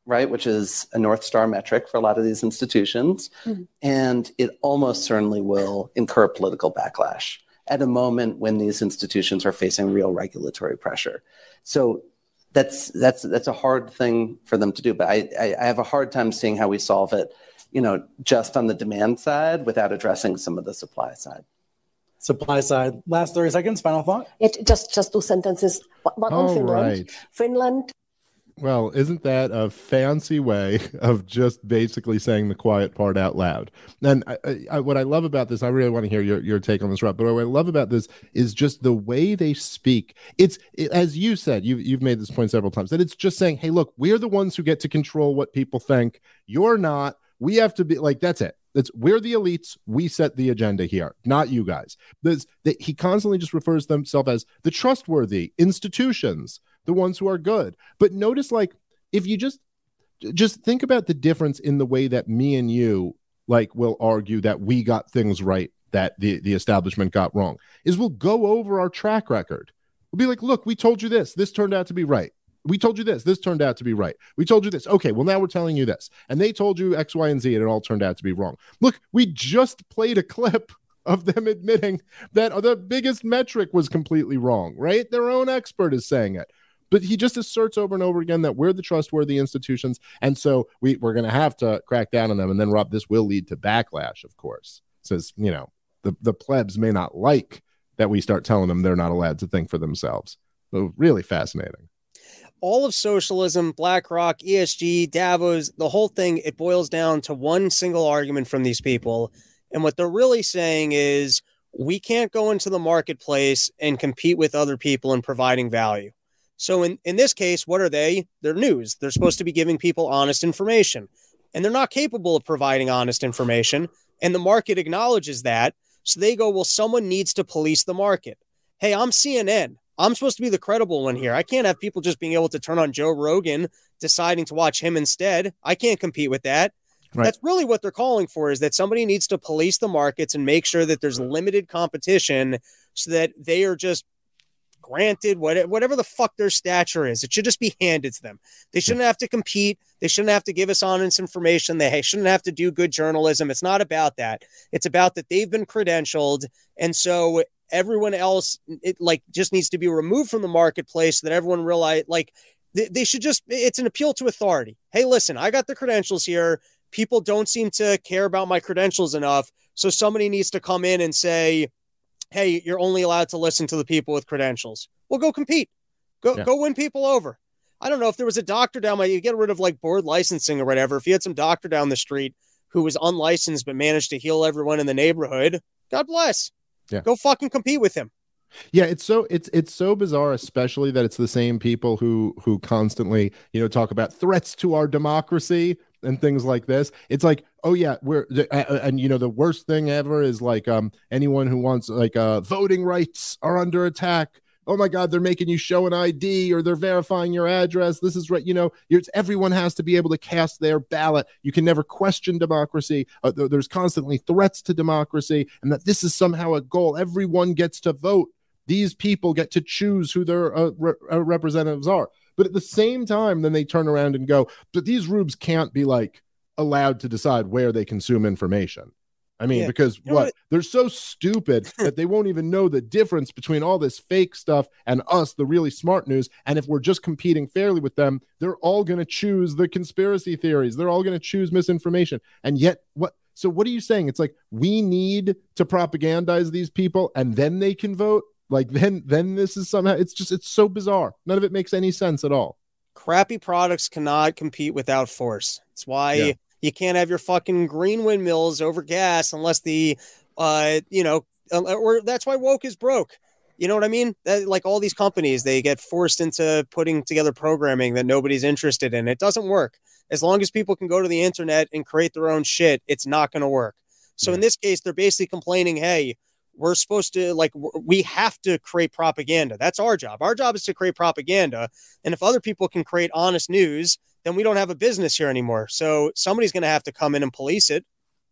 Speaker 12: right, which is a North Star metric for a lot of these institutions. Mm-hmm. And it almost certainly will incur political backlash at a moment when these institutions are facing real regulatory pressure. So that's that's that's a hard thing for them to do. But I, I, I have a hard time seeing how we solve it, you know, just on the demand side without addressing some of the supply side.
Speaker 13: Supply side. Last thirty seconds, final thought?
Speaker 14: It, just, just two sentences. One on Finland.
Speaker 7: Right.
Speaker 14: Finland.
Speaker 7: Well, isn't that a fancy way of just basically saying the quiet part out loud? And I, I, what I love about this, I really want to hear your, your take on this, Rob, but what I love about this is just the way they speak. It's, it, as you said, you, you've made this point several times, that it's just saying, hey, look, we're the ones who get to control what people think. You're not. We have to be like, that's it. That's we're the elites. We set the agenda here, not you guys. There's, that he constantly just refers to himself as the trustworthy institutions, the ones who are good. But notice, like, if you just just think about the difference in the way that me and you, like, will argue that we got things right that the, the establishment got wrong, is we'll go over our track record. We'll be like, look, we told you this. This turned out to be right. We told you this. This turned out to be right. We told you this. Okay, well, now we're telling you this. And they told you X, Y, and Z, and it all turned out to be wrong. Look, we just played a clip of them admitting that the biggest metric was completely wrong, right? Their own expert is saying it. But he just asserts over and over again that we're the trustworthy institutions, and so we, we're going to have to crack down on them. And then, Rob, this will lead to backlash, of course. Says, you know, the, the plebs may not like that we start telling them they're not allowed to think for themselves. So really fascinating.
Speaker 4: All of socialism, BlackRock, E S G, Davos, the whole thing, it boils down to one single argument from these people. And what they're really saying is we can't go into the marketplace and compete with other people in providing value. So in, in this case, what are they? They're news. They're supposed to be giving people honest information, and they're not capable of providing honest information. And the market acknowledges that. So they go, well, someone needs to police the market. Hey, I'm C N N. I'm supposed to be the credible one here. I can't have people just being able to turn on Joe Rogan, deciding to watch him instead. I can't compete with that. Right. That's really what they're calling for, is that somebody needs to police the markets and make sure that there's limited competition so that they are just granted whatever the fuck their stature is. It should just be handed to them. They shouldn't have to compete. They shouldn't have to give us honest information. They shouldn't have to do good journalism. It's not about that. It's about that they've been credentialed. And so everyone else, it like just needs to be removed from the marketplace so that everyone realize, like, they, they should just, it's an appeal to authority. Hey, listen, I got the credentials here. People don't seem to care about my credentials enough. So somebody needs to come in and say, hey, you're only allowed to listen to the people with credentials. Well, go compete. Go, yeah. go win people over. I don't know if there was a doctor down my, you get rid of like board licensing or whatever. If you had some doctor down the street who was unlicensed, but managed to heal everyone in the neighborhood, God bless. Yeah. Go fucking compete with him.
Speaker 7: Yeah, it's so it's it's so bizarre, especially that it's the same people who who constantly, you know, talk about threats to our democracy and things like this. It's like, oh yeah, we're uh, and you know, the worst thing ever is like um anyone who wants like uh voting rights are under attack. Oh my God, they're making you show an I D or they're verifying your address. This is right. You know, it's, everyone has to be able to cast their ballot. You can never question democracy. Uh, th- there's constantly threats to democracy, and that this is somehow a goal. Everyone gets to vote. These people get to choose who their uh, re- uh, representatives are. But at the same time, then they turn around and go, but these rubes can't be like allowed to decide where they consume information. I mean, yeah. because you know what? what? They're so stupid that they won't even know the difference between all this fake stuff and us, the really smart news. And if we're just competing fairly with them, they're all going to choose the conspiracy theories. They're all going to choose misinformation. And yet, what? So what are you saying? It's like we need to propagandize these people and then they can vote? Like then, then this is somehow, it's just, it's so bizarre. None of it makes any sense at all.
Speaker 4: Crappy products cannot compete without force. That's why yeah. you can't have your fucking green windmills over gas unless the, uh, you know, or that's why woke is broke. You know what I mean? That, like all these companies, they get forced into putting together programming that nobody's interested in. It doesn't work. As long as people can go to the internet and create their own shit, it's not going to work. So yeah. in this case, they're basically complaining, hey, we're supposed to, like, we have to create propaganda. That's our job. Our job is to create propaganda. And if other people can create honest news, then we don't have a business here anymore. So somebody's going to have to come in and police it.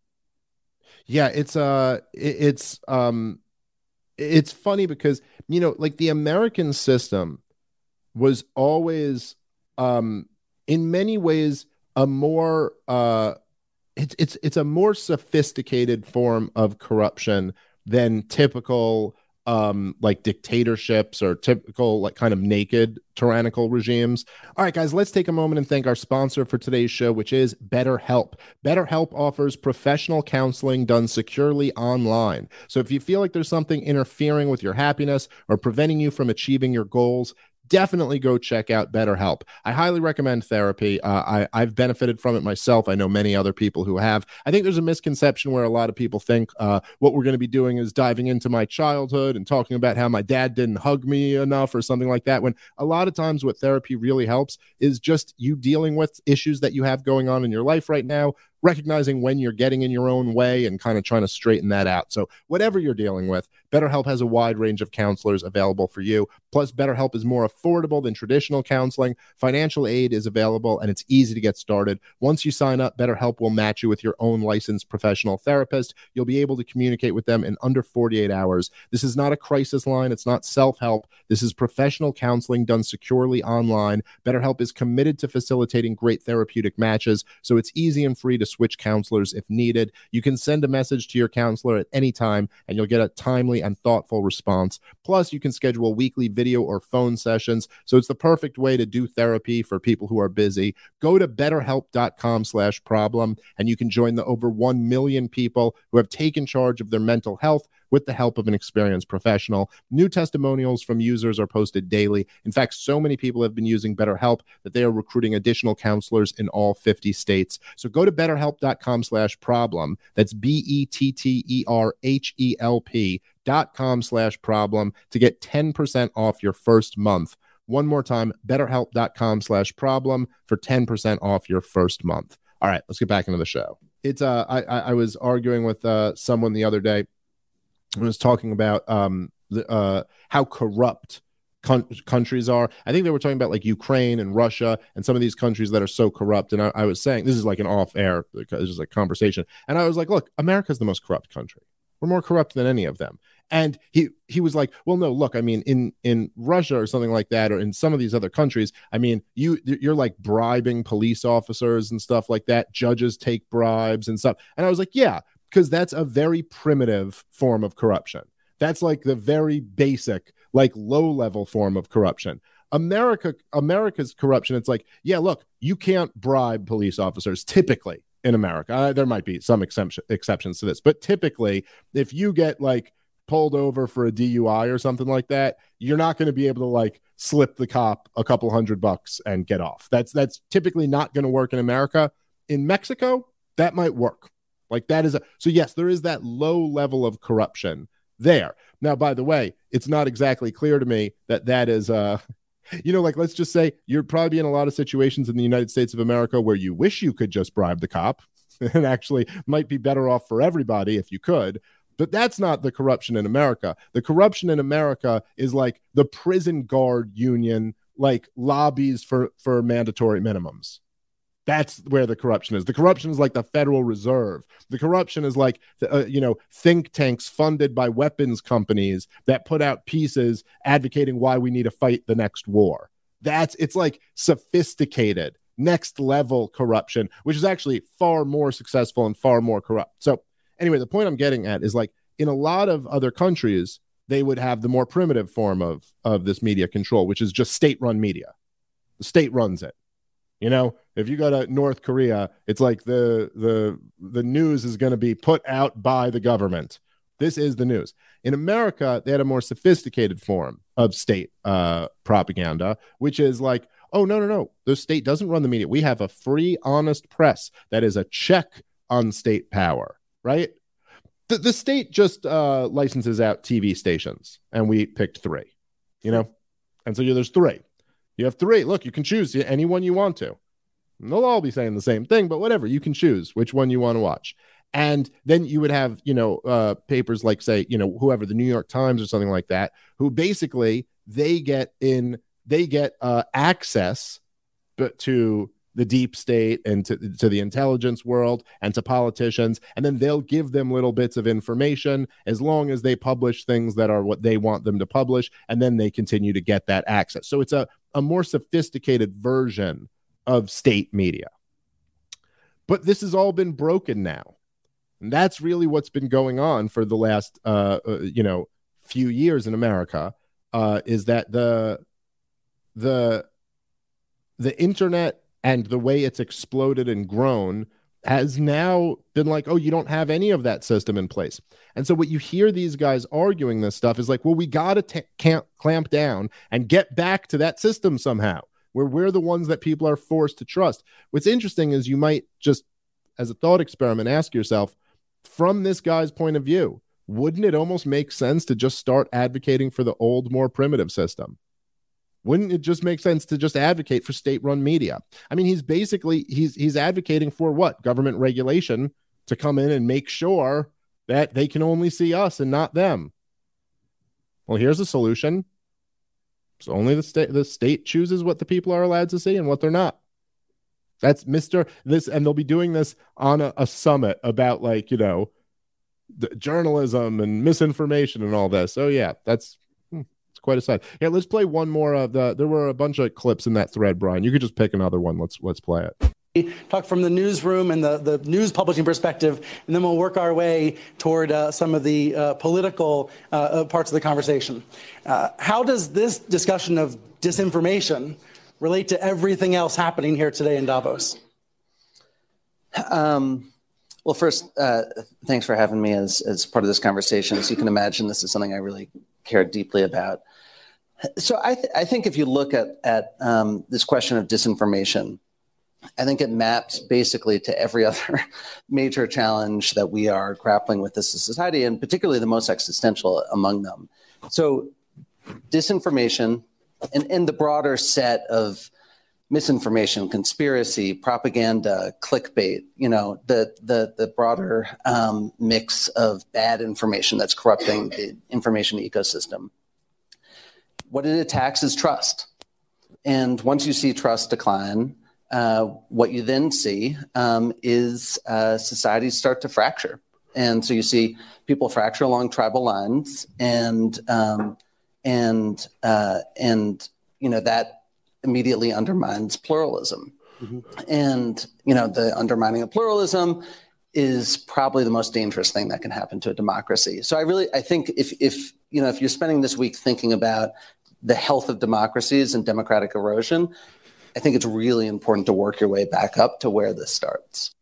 Speaker 7: Yeah, it's uh, it's um, it's funny because, you know, like the American system was always um in many ways a more uh, it's it's it's a more sophisticated form of corruption than typical um like dictatorships or typical like kind of naked tyrannical regimes. All right, guys, let's take a moment and thank our sponsor for today's show, which is BetterHelp. BetterHelp offers professional counseling done securely online. So if you feel like there's something interfering with your happiness or preventing you from achieving your goals, definitely go check out BetterHelp. I highly recommend therapy. Uh, I, I've benefited from it myself. I know many other people who have. I think there's a misconception where a lot of people think uh, what we're going to be doing is diving into my childhood and talking about how my dad didn't hug me enough or something like that, when a lot of times what therapy really helps is just you dealing with issues that you have going on in your life right now, recognizing when you're getting in your own way and kind of trying to straighten that out. So whatever you're dealing with, BetterHelp has a wide range of counselors available for you. Plus, BetterHelp is more affordable than traditional counseling. Financial aid is available, and it's easy to get started. Once you sign up, BetterHelp will match you with your own licensed professional therapist. You'll be able to communicate with them in under forty-eight hours. This is not a crisis line. It's not self-help. This is professional counseling done securely online. BetterHelp is committed to facilitating great therapeutic matches, so it's easy and free to switch counselors if needed. You can send a message to your counselor at any time, and you'll get a timely and thoughtful response. Plus, you can schedule weekly video or phone sessions, so it's the perfect way to do therapy for people who are busy. Go to betterhelp.com slash problem, and you can join the over one million people who have taken charge of their mental health with the help of an experienced professional. New testimonials from users are posted daily. In fact, so many people have been using BetterHelp that they are recruiting additional counselors in all fifty states. So go to betterhelp.com slash problem. That's B-E-T-T-E-R-H-E-L-P dot com slash problem to get ten percent off your first month. One more time, betterhelp.com slash problem for ten percent off your first month. All right, let's get back into the show. It's uh, I, I was arguing with uh, someone the other day. I was talking about um, the, uh, how corrupt con- countries are. I think they were talking about like Ukraine and Russia and some of these countries that are so corrupt. And I, I was saying, this is like an off-air, it's just like conversation. And I was like, look, America's the most corrupt country. We're more corrupt than any of them. And he he was like, well, no, look, I mean, in in Russia or something like that, or in some of these other countries, I mean, you you're like bribing police officers and stuff like that. Judges take bribes and stuff. And I was like, yeah, because that's a very primitive form of corruption. That's like the very basic, like low-level form of corruption. America, America's corruption, it's like, yeah, look, you can't bribe police officers typically in America. Uh, there might be some exception, exceptions to this, but typically, if you get like pulled over for a D U I or something like that, you're not going to be able to like slip the cop a couple hundred bucks and get off. That's that's typically not going to work in America. In Mexico, that might work. Like that is a, so yes, there is that low level of corruption there. Now, by the way, it's not exactly clear to me that that is, uh, you know, like, let's just say you're probably in a lot of situations in the United States of America where you wish you could just bribe the cop and actually might be better off for everybody if you could. But that's not the corruption in America. The corruption in America is like the prison guard union, like lobbies for, for mandatory minimums. That's where the corruption is. The corruption is like the Federal Reserve. The corruption is like, uh, you know, think tanks funded by weapons companies that put out pieces advocating why we need to fight the next war. That's, it's like sophisticated, next level corruption, which is actually far more successful and far more corrupt. So anyway, the point I'm getting at is like in a lot of other countries, they would have the more primitive form of, of this media control, which is just state-run media. The state runs it. You know, if you go to North Korea, it's like the the the news is going to be put out by the government. This is the news. In America, they had a more sophisticated form of state uh, propaganda, which is like, oh, no, no, no. The state doesn't run the media. We have a free, honest press that is a check on state power, right? The, the state just uh, licenses out T V stations, and we picked three, you know? And so yeah, there's three. You have three. Look, you can choose any one you want to. And they'll all be saying the same thing, but whatever. You can choose which one you want to watch. And then you would have, you know, uh, papers like, say, you know, whoever, the New York Times or something like that, who basically they get in, they get uh, access but to the deep state and to, to the intelligence world and to politicians. And then they'll give them little bits of information as long as they publish things that are what they want them to publish. And then they continue to get that access. So it's a, a more sophisticated version of state media. But this has all been broken now. And that's really what's been going on for the last, uh, uh, you know, few years in America, uh, is that the the the internet and the way it's exploded and grown has now been like, oh, you don't have any of that system in place. And so what you hear these guys arguing this stuff is like, well, we got to t- can't clamp down and get back to that system somehow, where we're the ones that people are forced to trust. What's interesting is you might just, as a thought experiment, ask yourself, from this guy's point of view, wouldn't it almost make sense to just start advocating for the old, more primitive system? Wouldn't it just make sense to just advocate for state-run media? I mean, he's basically, he's he's advocating for what? Government regulation to come in and make sure that they can only see us and not them. Well, here's a solution. So only the state the state chooses what the people are allowed to see and what they're not. That's Mister This, and they'll be doing this on a, a summit about, like, you know, the journalism and misinformation and all this. So yeah, that's hmm, it's quite a side. Yeah, let's play one more of the. There were a bunch of clips in that thread, Brian. You could just pick another one. Let's let's play it.
Speaker 13: Talk from the newsroom and the, the news publishing perspective, and then we'll work our way toward uh, some of the uh, political uh, parts of the conversation. Uh, how does this discussion of disinformation relate to everything else happening here today in Davos?
Speaker 12: Um, well, first, uh, thanks for having me as, as part of this conversation. As you can imagine, this is something I really care deeply about. So I, th- I think if you look at, at um, this question of disinformation, I think it maps basically to every other major challenge that we are grappling with as a society, and particularly the most existential among them. So disinformation and, and the broader set of misinformation, conspiracy, propaganda, clickbait, you know, the the, the broader um, mix of bad information that's corrupting the information ecosystem. What it attacks is trust. And once you see trust decline, Uh, what you then see um, is uh, societies start to fracture. And so you see people fracture along tribal lines, and um, and uh, and you know that immediately undermines pluralism. Mm-hmm. And you know the undermining of pluralism is probably the most dangerous thing that can happen to a democracy. So I really I think if if you know if you're spending this week thinking about the health of democracies and democratic erosion, I think it's really important to work your way back up to where this starts.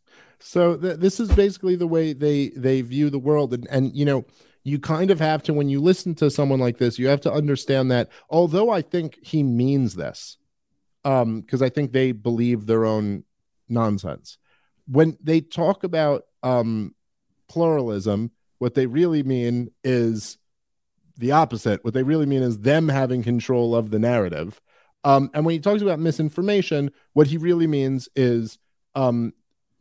Speaker 7: So th- this is basically the way they they view the world. And, and, you know, you kind of have to, when you listen to someone like this, you have to understand that although I think he means this, um, because I think they believe their own nonsense, when they talk about um, pluralism, what they really mean is the opposite. What they really mean is them having control of the narrative. Um, and when he talks about misinformation, what he really means is um,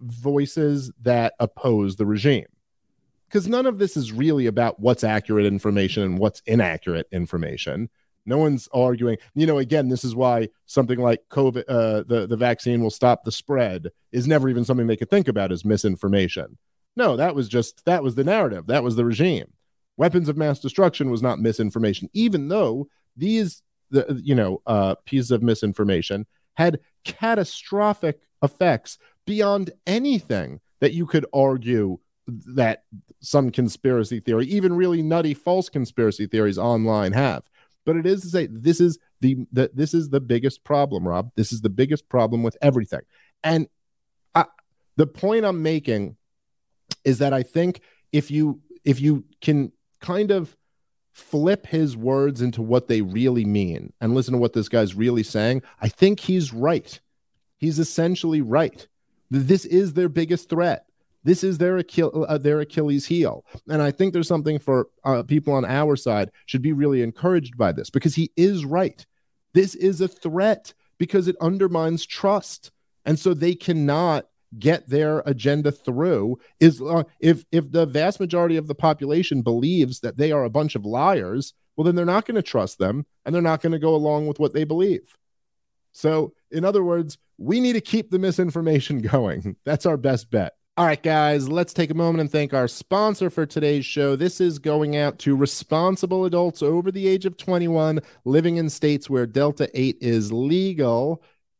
Speaker 7: voices that oppose the regime. Because none of this is really about what's accurate information and what's inaccurate information. No one's arguing, you know, again, this is why something like COVID, uh, the, the vaccine will stop the spread is never even something they could think about as misinformation. No, that was just, that was the narrative. That was the regime. Weapons of mass destruction was not misinformation, even though these the you know uh pieces of misinformation had catastrophic effects beyond anything that you could argue that some conspiracy theory, even really nutty false conspiracy theories online have. But it is to say this is the, the this is the biggest problem, Rob. This is the biggest problem with everything. And I, the point I'm making is that I think if you if you can kind of flip his words into what they really mean and listen to what this guy's really saying, I think he's right. He's essentially right. This is their biggest threat. This is their Achille, uh, their Achilles heel. And I think there's something for uh, people on our side should be really encouraged by this, because he is right. This is a threat because it undermines trust. And so they cannot get their agenda through. Is uh, if if the vast majority of the population believes that they are a bunch of liars, well, then they're not going to trust them, and they're not going to go along with what they believe. So, in other words, we need to keep the misinformation going. That's our best bet. All right, guys, let's take a moment and thank our sponsor for today's show. This is going out to responsible adults over the age of twenty-one living in states where Delta eight is legal.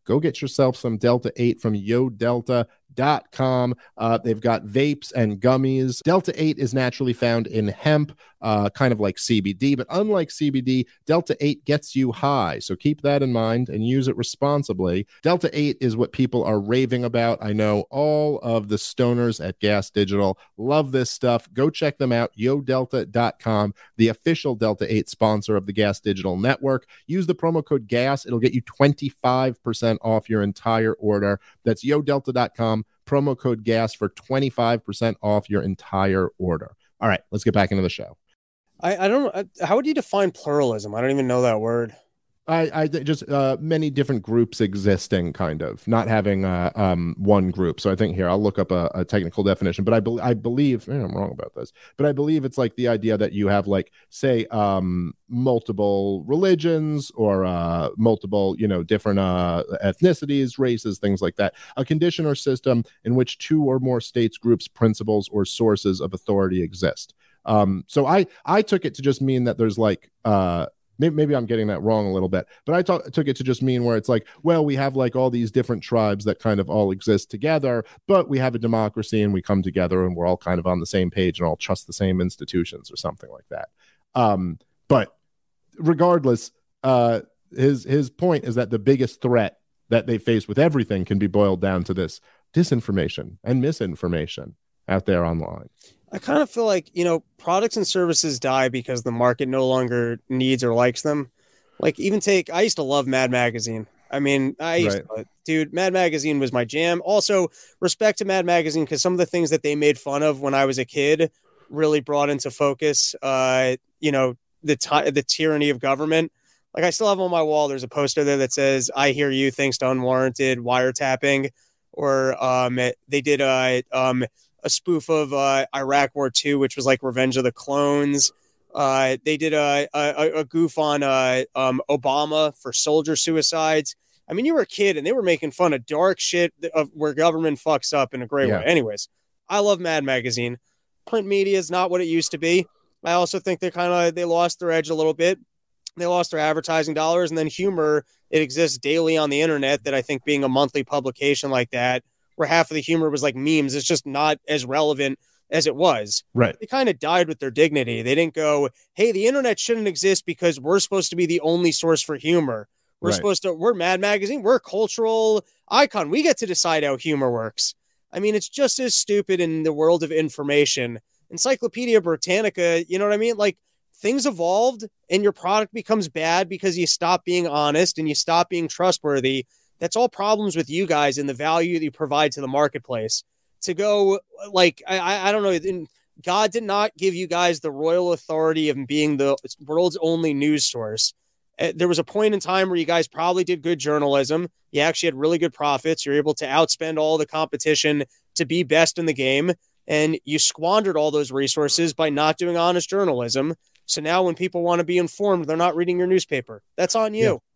Speaker 7: go get yourself some Delta eight from yo delta dot com. Uh, they've got vapes and gummies. Delta eight is naturally found in hemp, uh, kind of like C B D, but unlike C B D, Delta eight gets you high. So keep that in mind and use it responsibly. Delta eight is what people are raving about. I know all of the stoners at Gas Digital love this stuff. Go check them out, yo delta dot com, the official Delta eight sponsor of the Gas Digital Network. Use the promo code GAS. It'll get you twenty-five percent off your entire order. That's yo delta dot com. Promo code GAS for twenty-five percent off your entire order. All right, let's get back into the show.
Speaker 4: I, I don't I, how would you define pluralism? I don't even know that word.
Speaker 7: I, I just uh, many different groups existing, kind of not having uh, um, one group. So I think here I'll look up a, a technical definition, but I, be- I believe eh, I'm wrong about this, but I believe it's like the idea that you have like say um, multiple religions or uh, multiple you know different uh, ethnicities, races, things like that. A condition or system in which two or more states, groups, principles, or sources of authority exist. Um, so I I took it to just mean that there's like uh, maybe, maybe I'm getting that wrong a little bit, but I t- took it to just mean where it's like, well, we have like all these different tribes that kind of all exist together, but we have a democracy and we come together and we're all kind of on the same page and all trust the same institutions or something like that. Um, but regardless, uh, his his point is that the biggest threat that they face with everything can be boiled down to this disinformation and misinformation out there online.
Speaker 4: I kind of feel like, you know, products and services die because the market no longer needs or likes them. Like even take, I used to love Mad Magazine. I mean, I used
Speaker 7: Right.
Speaker 4: to, dude, Mad Magazine was my jam. Also, respect to Mad Magazine because some of the things that they made fun of when I was a kid really brought into focus, uh, you know, the ty- the tyranny of government. Like I still have on my wall, there's a poster there that says, I hear you, thanks to unwarranted wiretapping. Or um, they did a, um, a spoof of uh, Iraq War Two, which was like Revenge of the Clones. Uh, they did a, a, a goof on uh, um, Obama for soldier suicides. I mean, you were a kid and they were making fun of dark shit of where government fucks up in a great
Speaker 7: Yeah.
Speaker 4: way. Anyways, I love Mad Magazine. Print media is not what it used to be. I also think they're kind of, they lost their edge a little bit. They lost their advertising dollars, and then humor, it exists daily on the internet that I think being a monthly publication like that, where half of the humor was like memes, it's just not as relevant as it was.
Speaker 7: Right.
Speaker 4: They kind of died with their dignity. They didn't go, hey, the internet shouldn't exist because we're supposed to be the only source for humor. We're
Speaker 7: Right.
Speaker 4: supposed to, we're Mad Magazine. We're a cultural icon. We get to decide how humor works. I mean, it's just as stupid in the world of information. Encyclopedia Britannica, you know what I mean? Like things evolved and your product becomes bad because you stop being honest and you stop being trustworthy. That's all problems with you guys and the value that you provide to the marketplace. To go like, I, I don't know, God did not give you guys the royal authority of being the world's only news source. Uh, There was a point in time where you guys probably did good journalism. You actually had really good profits. You're able to outspend all the competition to be best in the game. And you squandered all those resources by not doing honest journalism. So now when people want to be informed, they're not reading your newspaper. That's on you.
Speaker 7: Yeah.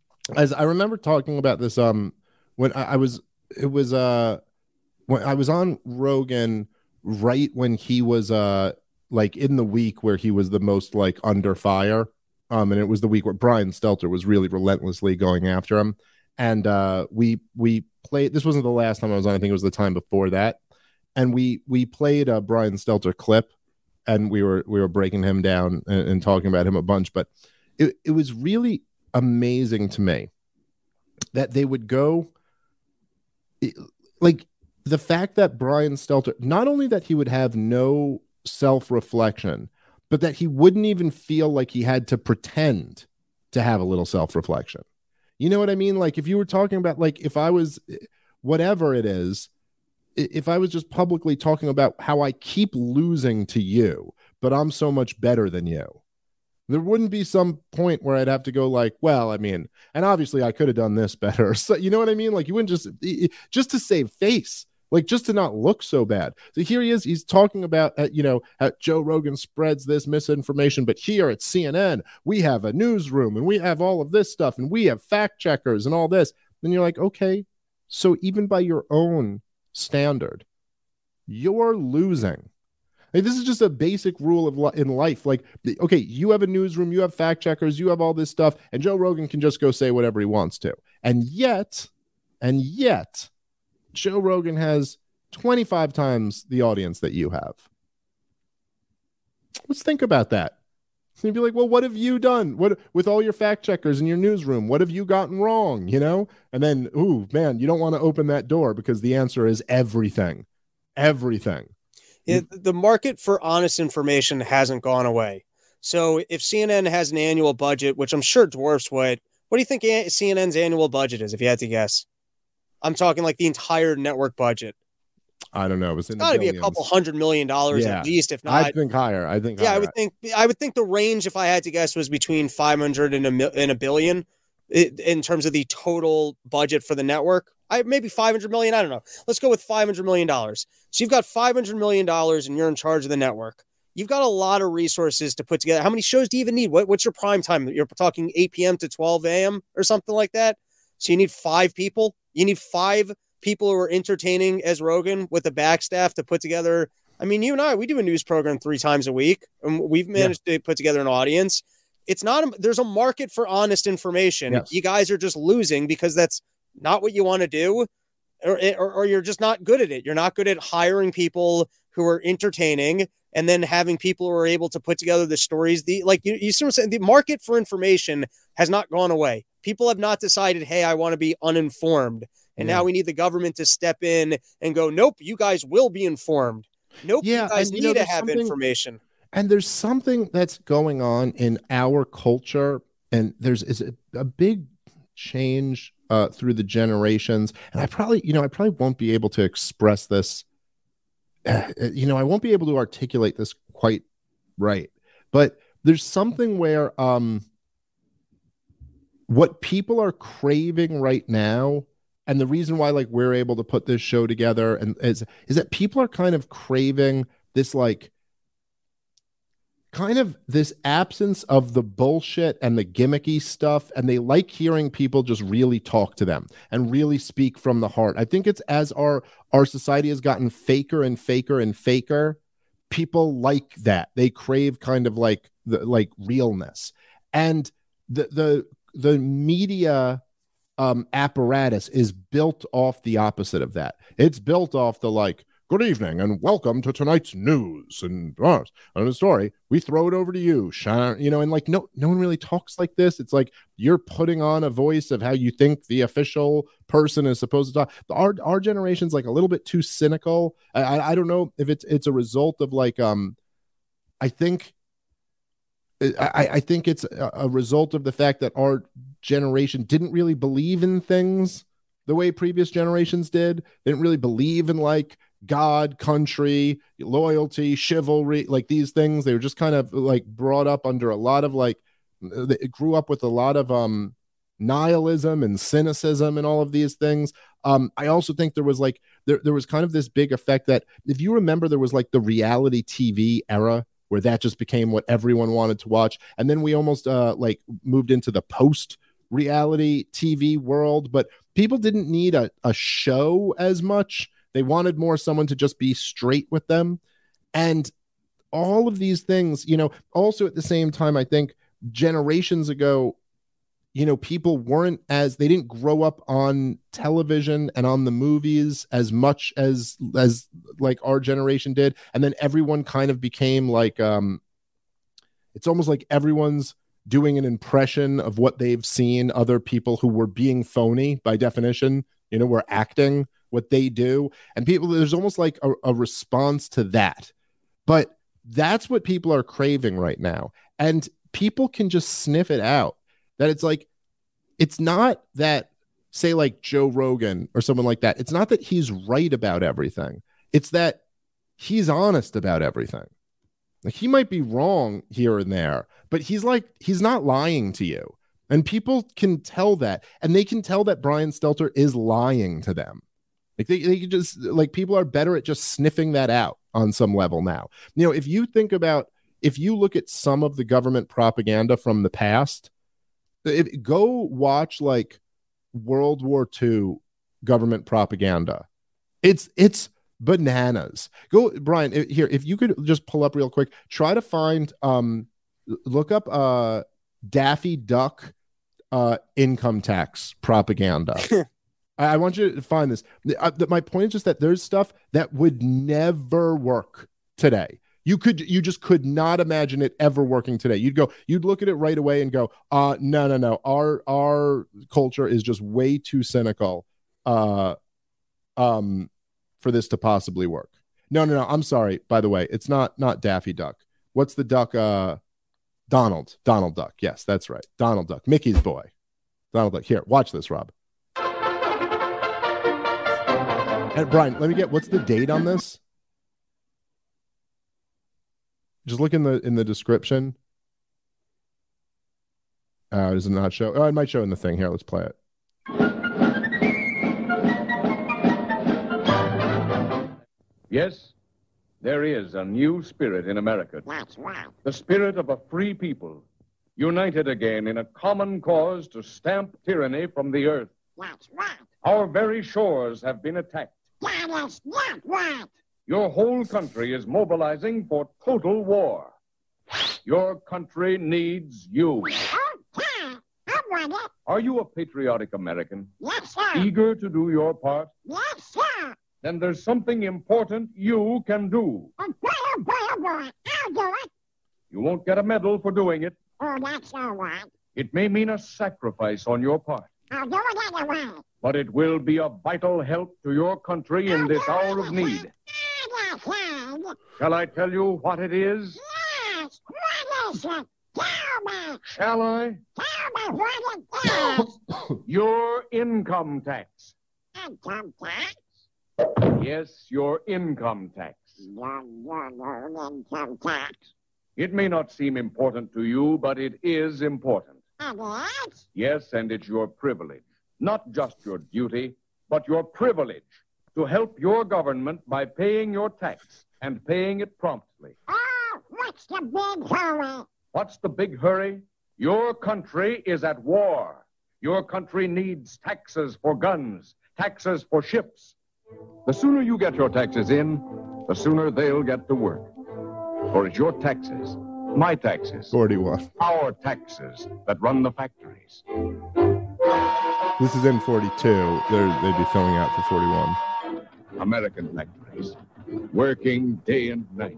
Speaker 7: As I remember talking about this, um, when I, I was, it was, uh, when I was on Rogan right when he was, uh, like in the week where he was the most like under fire, um, and it was the week where Brian Stelter was really relentlessly going after him, and uh, we we played. This wasn't the last time I was on. I think it was the time before that, and we we played a Brian Stelter clip, and we were we were breaking him down and, and talking about him a bunch, but it it was really amazing to me that they would go like the fact that Brian Stelter, not only that he would have no self-reflection, but that he wouldn't even feel like he had to pretend to have a little self-reflection. You know what I mean? Like if you were talking about, like if I was, whatever it is, if I was just publicly talking about how I keep losing to you, but I'm so much better than you, there wouldn't be some point where I'd have to go like, well, I mean, and obviously I could have done this better. So, you know what I mean? Like you wouldn't just, just to save face, like just to not look so bad. So here he is, he's talking about, uh, you know, how Joe Rogan spreads this misinformation, but here at C N N, we have a newsroom and we have all of this stuff and we have fact checkers and all this. And you're like, okay, so even by your own standard, you're losing. Like, this is just a basic rule of li- in life. Like, okay, you have a newsroom, you have fact checkers, you have all this stuff, and Joe Rogan can just go say whatever he wants to. And yet, And yet, Joe Rogan has twenty-five times the audience that you have. Let's think about that. So you'd be like, well, what have you done? What with all your fact checkers in your newsroom? What have you gotten wrong? You know? And then, ooh, man, you don't want to open that door because the answer is everything. Everything.
Speaker 4: It, the market for honest information hasn't gone away. So if C N N has an annual budget, which I'm sure dwarfs what, what do you think C N N's annual budget is, if you had to guess? I'm talking like the entire network budget.
Speaker 7: I don't know. It was in
Speaker 4: It's got to be a couple hundred million dollars
Speaker 7: yeah.
Speaker 4: at least, if not.
Speaker 7: I think higher. I think.
Speaker 4: Yeah,
Speaker 7: higher.
Speaker 4: I would think. I would think the range, if I had to guess, was between five hundred and a mil, and a billion, it, in terms of the total budget for the network. I maybe five hundred million. I don't know. Let's go with five hundred million dollars. So you've got five hundred million dollars, and you're in charge of the network. You've got a lot of resources to put together. How many shows do you even need? What, what's your prime time? You're talking eight p.m. to twelve a.m. or something like that. So you need five people. You need five people who are entertaining as Rogan with the back staff to put together. I mean, you and I, we do a news program three times a week, and we've managed yeah. to put together an audience. It's not, a, there's a market for honest information. Yes. You guys are just losing because that's not what you want to do, or, or, or you're just not good at it. You're not good at hiring people who are entertaining and then having people who are able to put together the stories. The, like you, you sort of said, the market for information has not gone away. People have not decided, hey, I want to be uninformed. And yeah. now we need the government to step in and go, nope, you guys will be informed. Nope, yeah, you guys and, you need know, to have information.
Speaker 7: And there's something that's going on in our culture, and there's is a, a big change uh, through the generations. And I probably, you know, I probably won't be able to express this. Uh, you know, I won't be able to articulate this quite right. But there's something where um, what people are craving right now, and the reason why like we're able to put this show together and is is that people are kind of craving this like kind of this absence of the bullshit and the gimmicky stuff, and they like hearing people just really talk to them and really speak from the heart. I think it's as our our society has gotten faker and faker and faker, people like that. They crave kind of like the like realness. And the the the media um apparatus is built off the opposite of that. It's built off the like, good evening and welcome to tonight's news and uh, on the story we throw it over to you, Sean. You know, and like no no one really talks like this. It's like you're putting on a voice of how you think the official person is supposed to talk. Our our generation's like a little bit too cynical. I I, I don't know if it's it's a result of like um I think I, I think it's a, a result of the fact that our generation didn't really believe in things the way previous generations did. They didn't really believe in like God, country, loyalty, chivalry, like these things. They were just kind of like brought up under a lot of like, they grew up with a lot of um, nihilism and cynicism and all of these things. Um, I also think there was like, there, there was kind of this big effect that if you remember, there was like the reality T V era where that just became what everyone wanted to watch. And then we almost uh, like moved into the post reality T V world, but people didn't need a, a show as much. They wanted more someone to just be straight with them. And all of these things, you know, also at the same time, I think generations ago, you know, people weren't as, they didn't grow up on television and on the movies as much as, as like our generation did. And then everyone kind of became like, um, it's almost like everyone's doing an impression of what they've seen other people who were being phony by definition, you know, were acting what they do. And people, there's almost like a, a response to that. But that's what people are craving right now. And people can just sniff it out. That it's like, it's not that, say, like Joe Rogan or someone like that. It's not that he's right about everything. It's that he's honest about everything. Like he might be wrong here and there, but he's like, he's not lying to you. And people can tell that. And they can tell that Brian Stelter is lying to them. Like they, they can just, like, people are better at just sniffing that out on some level now. You know, if you think about, if you look at some of the government propaganda from the past, if, go watch like World War Two government propaganda. It's it's bananas. Go, Brian, here, if you could just pull up real quick, try to find, um, look up uh, Daffy Duck uh, income tax propaganda. I, I want you to find this. The, uh, the, my point is just that there's stuff that would never work today. You could, you just could not imagine it ever working today. You'd go, you'd look at it right away and go, uh, no, no, no. Our, our culture is just way too cynical, uh, um, for this to possibly work. No, no, no. I'm sorry. By the way, it's not, not Daffy Duck. What's the duck? Uh, Donald, Donald Duck. Yes, that's right. Donald Duck, Mickey's boy. Donald Duck. Here, watch this, Rob. And Brian, let me get, what's the date on this? Just look in the in the description. Uh, does it not show? Oh, it might show in the thing. Here, let's play it.
Speaker 15: Yes, there is a new spirit in America.
Speaker 16: That's right.
Speaker 15: The spirit of a free people, united again in a common cause to stamp tyranny from the earth.
Speaker 16: That's right.
Speaker 15: Our very shores have been attacked.
Speaker 16: That is not right.
Speaker 15: Your whole country is mobilizing for total war. Your country needs you.
Speaker 16: Okay, I want it.
Speaker 15: Are you a patriotic American?
Speaker 16: Yes, sir.
Speaker 15: Eager to do your part?
Speaker 16: Yes, sir.
Speaker 15: Then there's something important you can do.
Speaker 16: Oh, boy, oh, boy, oh, boy. I'll do it.
Speaker 15: You won't get a medal for doing it.
Speaker 16: Oh, that's all right.
Speaker 15: It may mean a sacrifice on your part,
Speaker 16: I'll do it anyway.
Speaker 15: but it will be a vital help to your country in this hour of need. Shall I tell you what it is?
Speaker 16: Yes, what is it? Tell me.
Speaker 15: Shall I?
Speaker 16: Tell me what it is.
Speaker 15: Your income tax.
Speaker 16: Income tax?
Speaker 15: Yes, your income tax.
Speaker 16: No, no, no, income tax.
Speaker 15: It may not seem important to you, but it is important.
Speaker 16: And what?
Speaker 15: Yes, and it's your privilege. Not just your duty, but your privilege to help your government by paying your tax and paying it promptly.
Speaker 16: Oh, what's the big hurry?
Speaker 15: What's the big hurry? Your country is at war. Your country needs taxes for guns, taxes for ships. The sooner you get your taxes in, the sooner they'll get to work. For it's your taxes, my taxes,
Speaker 7: forty-one,
Speaker 15: our taxes that run the factories.
Speaker 7: This is in forty-two. They're, they'd be filling out for forty-one.
Speaker 15: American factories, working day and night.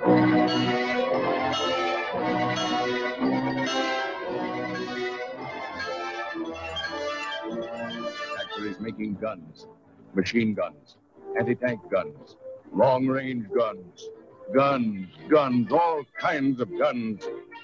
Speaker 15: Factories making guns, machine guns, anti-tank guns, long-range guns, guns, guns, all kinds of guns.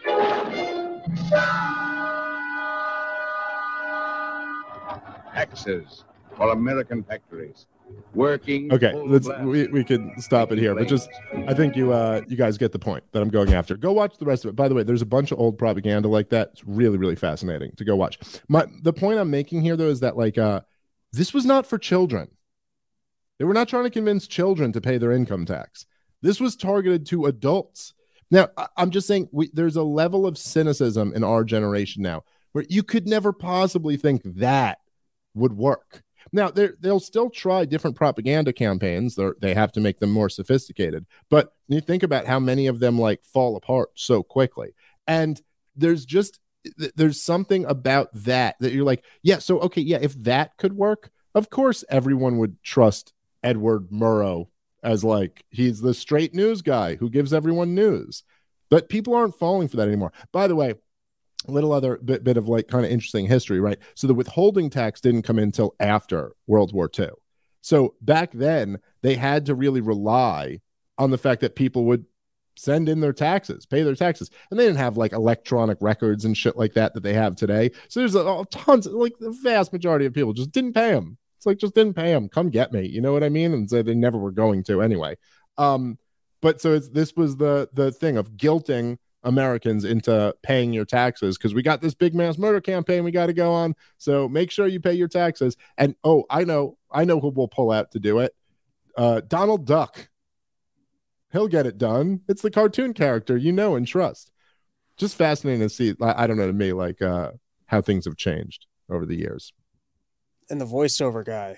Speaker 15: Taxes for American factories. Working.
Speaker 7: Okay, let's we, we could stop it here, but just I think you uh you guys get the point that I'm going after. Go watch the rest of it. By the way, there's a bunch of old propaganda like that. It's really, really fascinating to go watch. My the point I'm making here though is that like uh this was not for children. They were not trying to convince children to pay their income tax. This was targeted to adults. Now, I, I'm just saying we, there's a level of cynicism in our generation now where you could never possibly think that would work. Now, they'll still try different propaganda campaigns. They're, they have to make them more sophisticated. But you think about how many of them like fall apart so quickly. And there's just, there's something about that that you're like, yeah, so, okay, yeah, if that could work, of course, everyone would trust Edward Murrow as like, he's the straight news guy who gives everyone news. But people aren't falling for that anymore. By the way, a little other bit, bit of like kind of interesting history, right? So the withholding tax didn't come in until after World War Two. So back then they had to really rely on the fact that people would send in their taxes, pay their taxes. And they didn't have like electronic records and shit like that that they have today. So there's a, a tons of, like the vast majority of people just didn't pay them. It's like, just didn't pay them. Come get me. You know what I mean? And so they never were going to anyway. Um, but so it's, this was the, the thing of guilting Americans into paying your taxes because we got this big mass murder campaign we got to go on. So make sure you pay your taxes. And oh, I know, I know who will pull out to do it. Uh, Donald Duck. He'll get it done. It's the cartoon character you know and trust. Just fascinating to see. I, I don't know, to me, like uh, how things have changed over the years.
Speaker 4: And the voiceover guy.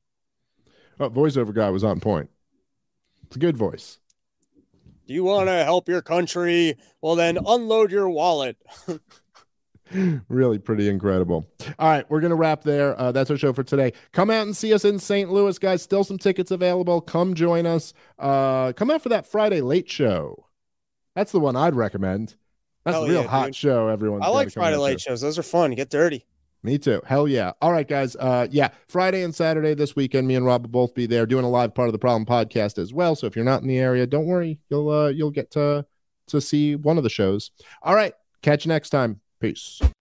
Speaker 7: Oh, voiceover guy was on point. It's a good voice.
Speaker 4: Do you want to help your country? Well, then unload your wallet.
Speaker 7: Really pretty incredible. All right, we're going to wrap there. Uh, that's our show for today. Come out and see us in Saint Louis, guys. Still some tickets available. Come join us. Uh, come out for that Friday late show. That's the one I'd recommend. That's
Speaker 4: Hell
Speaker 7: a real
Speaker 4: yeah,
Speaker 7: hot
Speaker 4: dude.
Speaker 7: show, everyone.
Speaker 4: I like Friday late shows. Those are fun. You get dirty.
Speaker 7: Me too. Hell yeah. All right, guys. Uh, yeah, Friday and Saturday this weekend, me and Rob will both be there doing a live Part of the Problem podcast as well. So if you're not in the area, don't worry. You'll uh, you'll get to to see one of the shows. All right. Catch you next time. Peace.